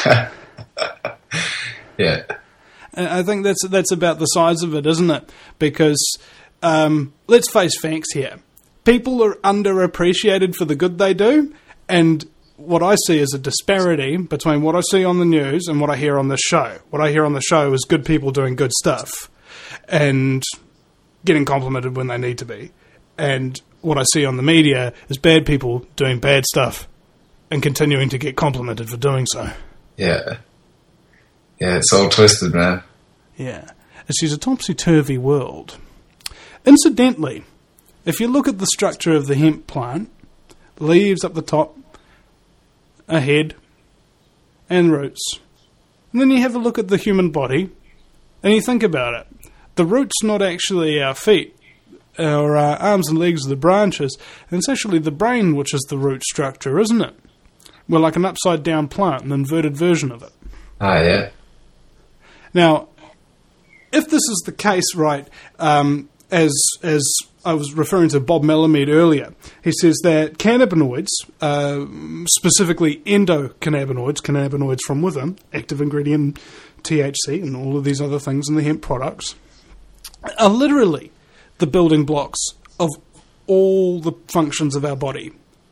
Yeah. And I think that's that's about the size of it, isn't it? Because um, let's face facts here. People are underappreciated for the good they do, and what I see is a disparity between what I see on the news and what I hear on the show. What I hear on the show is good people doing good stuff and getting complimented when they need to be. And what I see on the media is bad people doing bad stuff and continuing to get complimented for doing so. Yeah. Yeah, it's all twisted, man. Yeah. It's just a topsy-turvy world. Incidentally, if you look at the structure of the hemp plant, leaves up the top, a head, and roots. And then you have a look at the human body, and you think about it. The root's not actually our feet. Our uh, arms and legs are the branches, and it's actually the brain which is the root structure, isn't it? We're like an upside-down plant, an inverted version of it. Ah, yeah. Now, if this is the case, right, um, as as I was referring to Bob Melamed earlier, he says that cannabinoids, uh, specifically endocannabinoids, cannabinoids from within, active ingredient T H C and all of these other things in the hemp products, are literally the building blocks of all the functions of our body.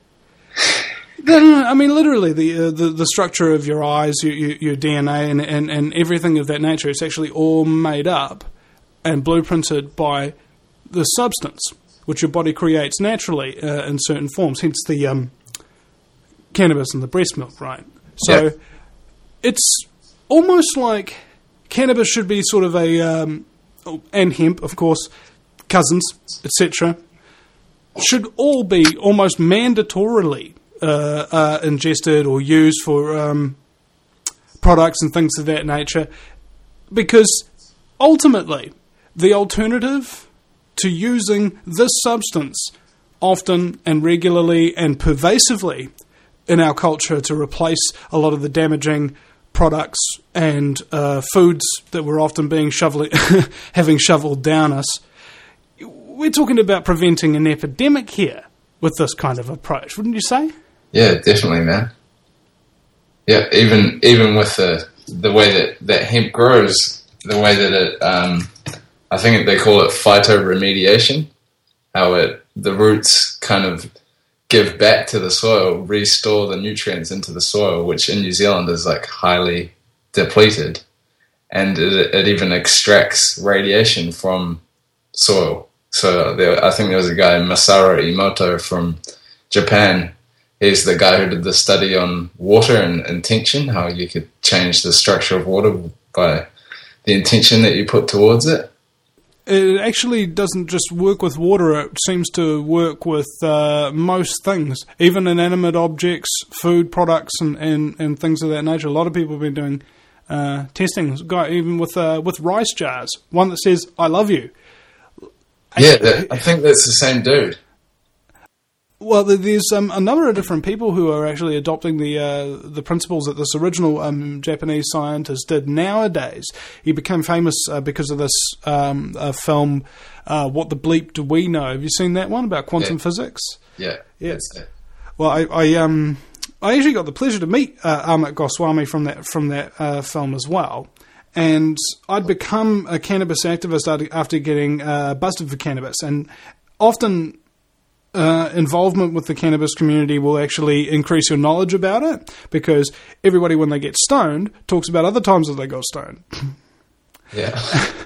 I mean, literally, the, uh, the the structure of your eyes, your, your, your D N A, and, and, and everything of that nature, it's actually all made up and blueprinted by the substance which your body creates naturally uh, in certain forms, hence the um, cannabis and the breast milk, right? So yep. It's almost like cannabis should be sort of a, um, and hemp, of course, cousins, et cetera, should all be almost mandatorily Uh, uh, ingested or used for um, products and things of that nature, because ultimately the alternative to using this substance often and regularly and pervasively in our culture to replace a lot of the damaging products and uh, foods that we're often being shoveling, having shoveled down us, we're talking about preventing an epidemic here with this kind of approach, wouldn't you say? Yeah, definitely, man. Yeah, even even with the the way that, that hemp grows, the way that it, um, I think they call it phytoremediation, how it the roots kind of give back to the soil, restore the nutrients into the soil, which in New Zealand is like highly depleted, and it, it even extracts radiation from soil. So there, I think there was a guy, Masaru Emoto from Japan. He's the guy who did the study on water and intention, how you could change the structure of water by the intention that you put towards it. It actually doesn't just work with water, it seems to work with uh, most things, even inanimate objects, food products, and, and, and things of that nature. A lot of people have been doing uh, testing, even with uh, with rice jars. One that says, I love you. Yeah, that, I think that's the same dude. Well, there's um, a number of different people who are actually adopting the uh, the principles that this original um, Japanese scientist did nowadays. He became famous uh, because of this um, uh, film, uh, What the Bleep Do We Know? Have you seen that one about quantum yeah. physics? Yeah. Yeah. Well, I I, um, I actually got the pleasure to meet uh, Amit Goswami from that, from that uh, film as well. And I'd become a cannabis activist after getting uh, busted for cannabis. And often uh, involvement with the cannabis community will actually increase your knowledge about it, because everybody, when they get stoned, talks about other times that they got stoned. Yeah.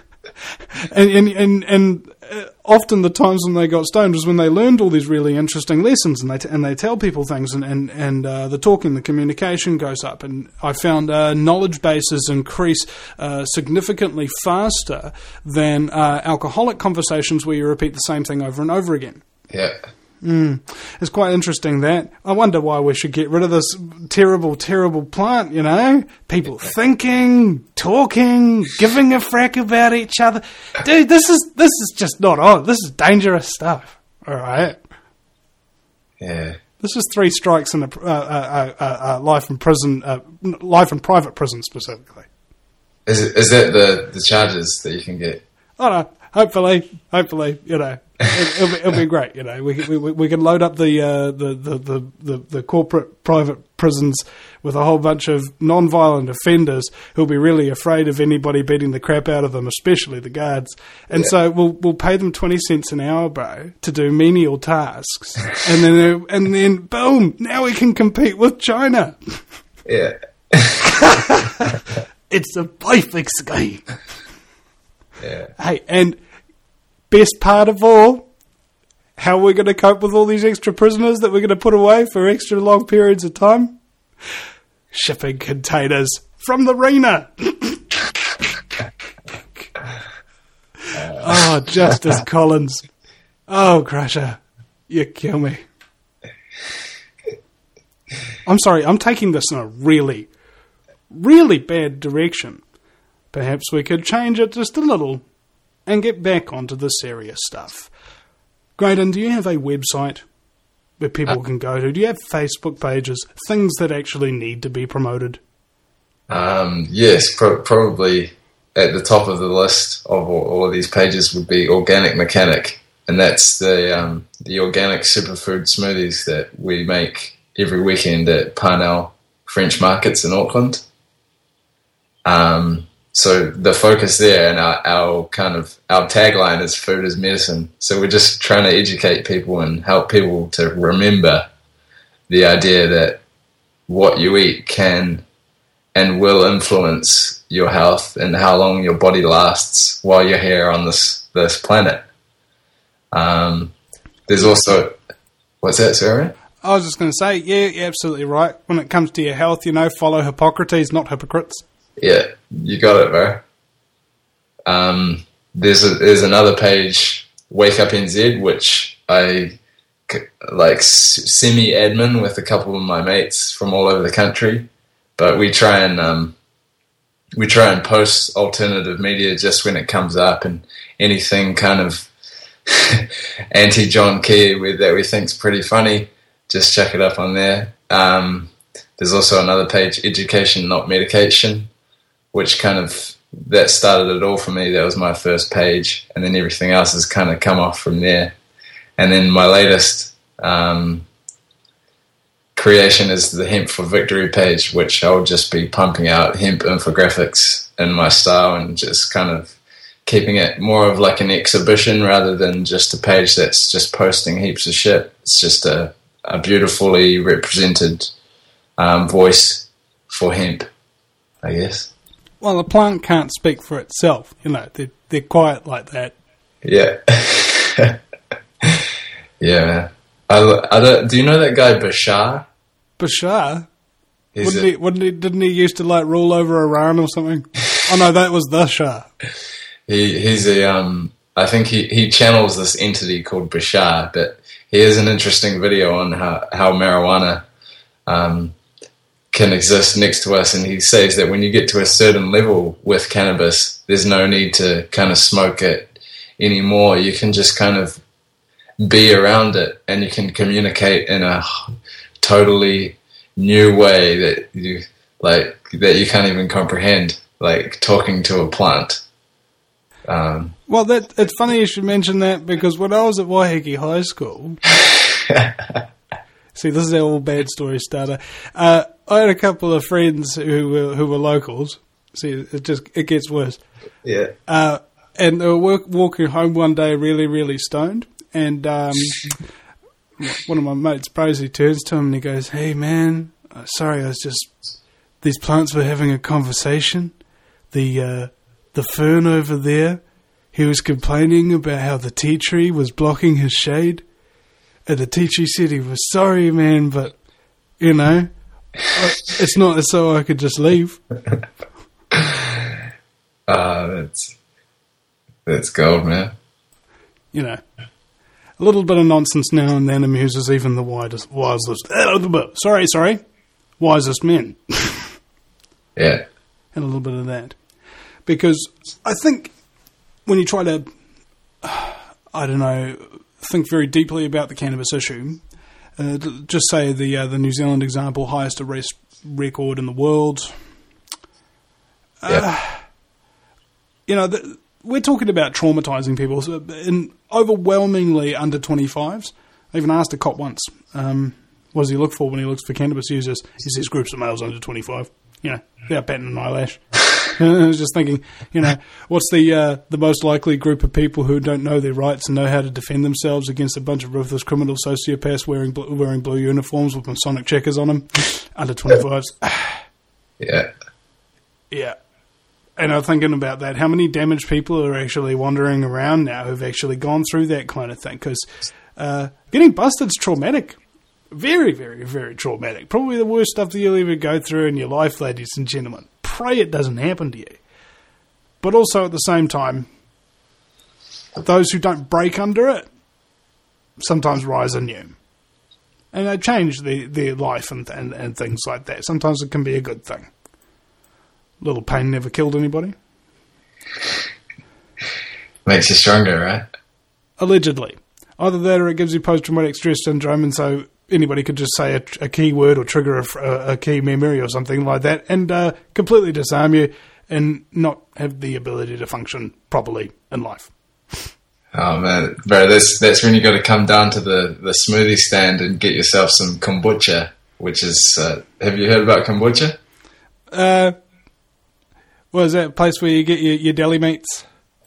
and and and, and uh, often the times when they got stoned was when they learned all these really interesting lessons, and they t- and they tell people things, and and and uh, the talking, the communication goes up, and I found uh, knowledge bases increase uh, significantly faster than uh, alcoholic conversations where you repeat the same thing over and over again. Yeah. Mm. It's quite interesting that. I wonder why we should get rid of this terrible, terrible plant, you know? People thinking, talking, giving a frack about each other. Dude, this is this is just not on. This is dangerous stuff, all right? Yeah. This is three strikes and a uh, uh, uh, uh, life in prison, uh, life in private prison specifically. Is it, is that the, the charges that you can get? I don't know. Hopefully, hopefully, you know. it, it'll, be, it'll be great. You know, we we we can load up the uh, the, the, the, the the corporate private prisons with a whole bunch of non-violent offenders who'll be really afraid of anybody beating the crap out of them, especially the guards. And Yeah. so we'll we'll pay them twenty cents an hour, bro, to do menial tasks, and then and then boom, now we can compete with China. Yeah. It's a perfect scheme. Yeah. Hey, and best part of all, how are we going to cope with all these extra prisoners that we're going to put away for extra long periods of time? Shipping containers from the arena. Oh, Justice Collins. Oh, Crusher. You kill me. I'm sorry, I'm taking this in a really, really bad direction. Perhaps we could change it just a little and get back onto the serious stuff. Graydon, do you have a website where people can go to? Do you have Facebook pages, things that actually need to be promoted? Um, yes, pro- probably at the top of the list of all, all of these pages would be Organic Mechanic, and that's the um, the organic superfood smoothies that we make every weekend at Parnell French Markets in Auckland. Um, so the focus there, and our, our kind of our tagline is "Food is medicine." So we're just trying to educate people and help people to remember the idea that what you eat can and will influence your health and how long your body lasts while you're here on this this planet. Um, there's also, what's that, sorry? I was just going to say, yeah, you're absolutely right. When it comes to your health, you know, follow Hippocrates, not hypocrites. Yeah, you got it, bro. Um, there's a, there's another page, Wake Up N Z, which I c- like s- semi-admin with a couple of my mates from all over the country, but we try and um, we try and post alternative media just when it comes up, and anything kind of anti-John Key that we think's pretty funny, just check it up on there. Um, there's also another page, Education Not Medication, which kind of, that started it all for me. That was my first page, and then everything else has kind of come off from there. And then my latest um, creation is the Hemp for Victory page, which I'll just be pumping out hemp infographics in my style and just kind of keeping it more of like an exhibition rather than just a page that's just posting heaps of shit. It's just a, a beautifully represented um, voice for hemp, I guess. Well, a plant can't speak for itself. You know, they're, they're quiet like that. Yeah. Yeah, man. I, I don't, do you know that guy Bashar? Bashar? He's Wouldn't a- he, wouldn't he, didn't he used to, like, rule over Iran or something? Oh, no, that was the Shah. He he's a um I think he, he channels this entity called Bashar, but he has an interesting video on how, how marijuana um can exist next to us, and he says that when you get to a certain level with cannabis, there's no need to kind of smoke it anymore. You can just kind of be around it, and you can communicate in a totally new way that you like that you can't even comprehend, like talking to a plant. Um, Well, that it's funny you should mention that, because when I was at Waiheke High School... See, this is our all bad story starter. Uh, I had a couple of friends who were, who were locals. See, it just it gets worse. yeah. Uh, and they were work, walking home one day really, really stoned. And um, one of my mates, Brosy, turns to him and he goes, "Hey, man, uh, sorry, I was just... These plants were having a conversation. The... Uh, The fern over there, he was complaining about how the tea tree was blocking his shade. And the tea tree said he was sorry, man, but, you know, it's not as though I could just leave." Uh, that's, that's gold, man. You know, a little bit of nonsense now and then amuses even the widest, wisest, sorry, sorry, wisest men. Yeah. And a little bit of that. Because I think when you try to, I don't know, think very deeply about the cannabis issue, uh, just say the uh, the New Zealand example, highest arrest record in the world. Uh, Yeah. You know, the, we're talking about traumatising people, so in overwhelmingly under twenty-fives. I even asked a cop once, um, what does he look for when he looks for cannabis users? He says groups of males under twenty-five. You know, without batting an eyelash. I was just thinking, you know, what's the uh, the most likely group of people who don't know their rights and know how to defend themselves against a bunch of ruthless criminal sociopaths wearing bl- wearing blue uniforms with Masonic checkers on them? Under twenty-fives. Yeah. Yeah. And I'm thinking about that. How many damaged people are actually wandering around now who've actually gone through that kind of thing? Because uh, getting busted's traumatic. Very, very, very traumatic. Probably the worst stuff that you'll ever go through in your life, ladies and gentlemen. Pray it doesn't happen to you. But also at the same time, those who don't break under it sometimes rise anew. And they change their, their life and, and, and things like that. Sometimes it can be a good thing. Little pain never killed anybody. Makes you stronger, right? Allegedly. Either that or it gives you post-traumatic stress syndrome, and so anybody could just say a, a key word or trigger a, a key memory or something like that and uh, completely disarm you and not have the ability to function properly in life. Oh, man. Bro, that's, that's when you got to come down to the, the smoothie stand and get yourself some kombucha, which is... Uh, have you heard about kombucha? Uh, what is that, a place where you get your, your deli meats?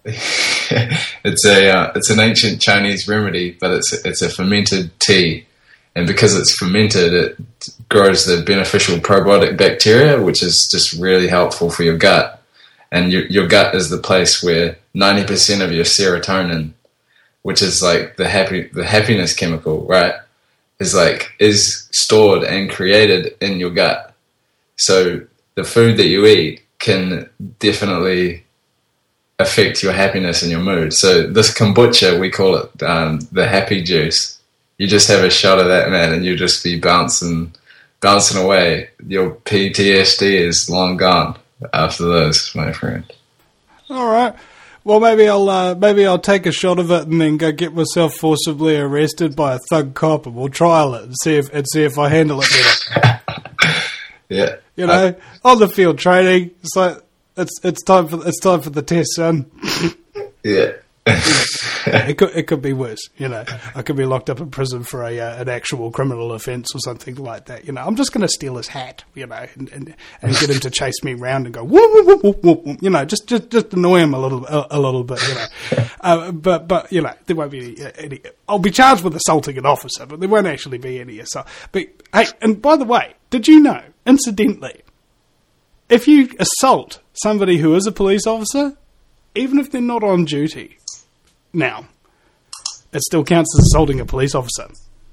it's a uh, it's an ancient Chinese remedy, but it's it's a fermented tea, and because it's fermented, it grows the beneficial probiotic bacteria, which is just really helpful for your gut. And your your gut is the place where ninety percent of your serotonin, which is like the happy the happiness chemical, right, is like is stored and created in your gut. So the food that you eat can definitely affect your happiness and your mood. So this kombucha, we call it um, the happy juice. You just have a shot of that, man, and you just be bouncing, bouncing away. Your P T S D is long gone after those, my friend. All right. Well, maybe I'll uh, maybe I'll take a shot of it and then go get myself forcibly arrested by a thug cop, and we'll trial it and see if and see if I handle it better. Yeah. You know, uh, on the field training, it's like. It's it's time for it's time for the test, son. Yeah, it could it could be worse. You know, I could be locked up in prison for a uh, an actual criminal offence or something like that. You know, I'm just going to steal his hat. You know, and, and and get him to chase me around and go whoop whoop whoop whoop whoop. You know, just just just annoy him a little a, a little bit. You know, uh, but but you know, there won't be any, any. I'll be charged with assaulting an officer, but there won't actually be any assault. But hey, and by the way, did you know? Incidentally, if you assault somebody who is a police officer, even if they're not on duty now, it still counts as assaulting a police officer.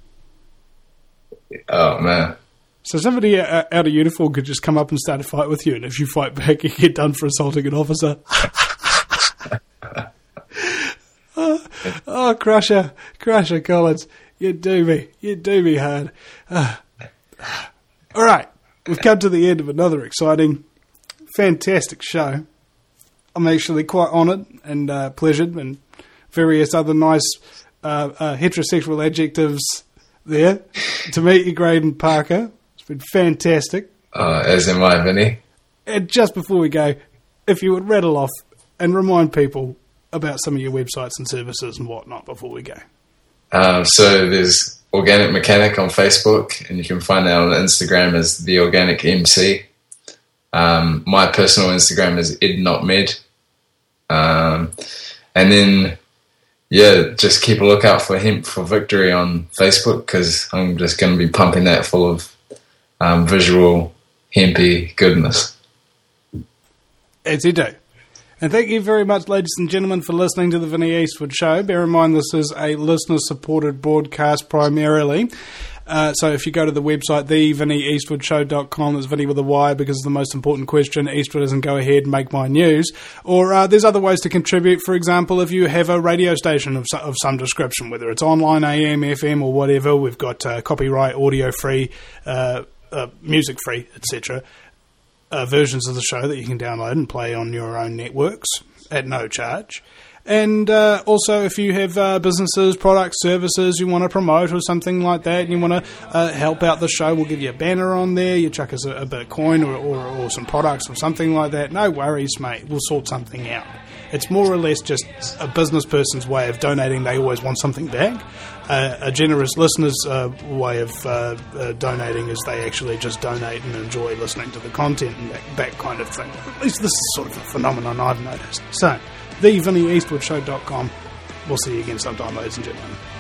Oh, man. So somebody out of uniform could just come up and start a fight with you, and if you fight back, you get done for assaulting an officer. oh, oh, Crusher. Crusher Collins. You do me. You do me hard. Uh, all right. We've come to the end of another exciting... fantastic show. I'm actually quite honoured and uh, pleasured and various other nice uh, uh, heterosexual adjectives there to meet you, Graydon Parker. It's been fantastic. Uh, as am I, Vinny. And just before we go, if you would rattle off and remind people about some of your websites and services and whatnot before we go. Um, so there's Organic Mechanic on Facebook, and you can find that on Instagram as The Organic M C. Um, my personal Instagram is idnotmed. Um, and then, yeah, just keep a lookout for Hemp for Victory on Facebook, because I'm just going to be pumping that full of um, visual, hempy goodness. As you do. And thank you very much, ladies and gentlemen, for listening to the Vinny Eastwood Show. Bear in mind this is a listener-supported broadcast primarily. Uh, so if you go to the website, the vinny eastwood show dot com, it's Vinny with a Y because it's the most important question. Eastwood doesn't go ahead and make my news. Or uh, there's other ways to contribute. For example, if you have a radio station of, of some description, whether it's online, A M, F M, or whatever, we've got uh, copyright, audio-free, uh, uh, music-free, et cetera, uh, versions of the show that you can download and play on your own networks at no charge. And uh, also, if you have uh, businesses, products, services you want to promote or something like that, and you want to uh, help out the show, we'll give you a banner on there. You chuck us a, a bit of coin or, or, or some products or something like that. No worries, mate. We'll sort something out. It's more or less just a business person's way of donating. They always want something back. Uh, a generous listener's uh, way of uh, uh, donating is they actually just donate and enjoy listening to the content and that, that kind of thing. At least this is sort of a phenomenon I've noticed. So, the Vinnie Eastwood Show dot com. We'll see you again sometime, ladies and gentlemen.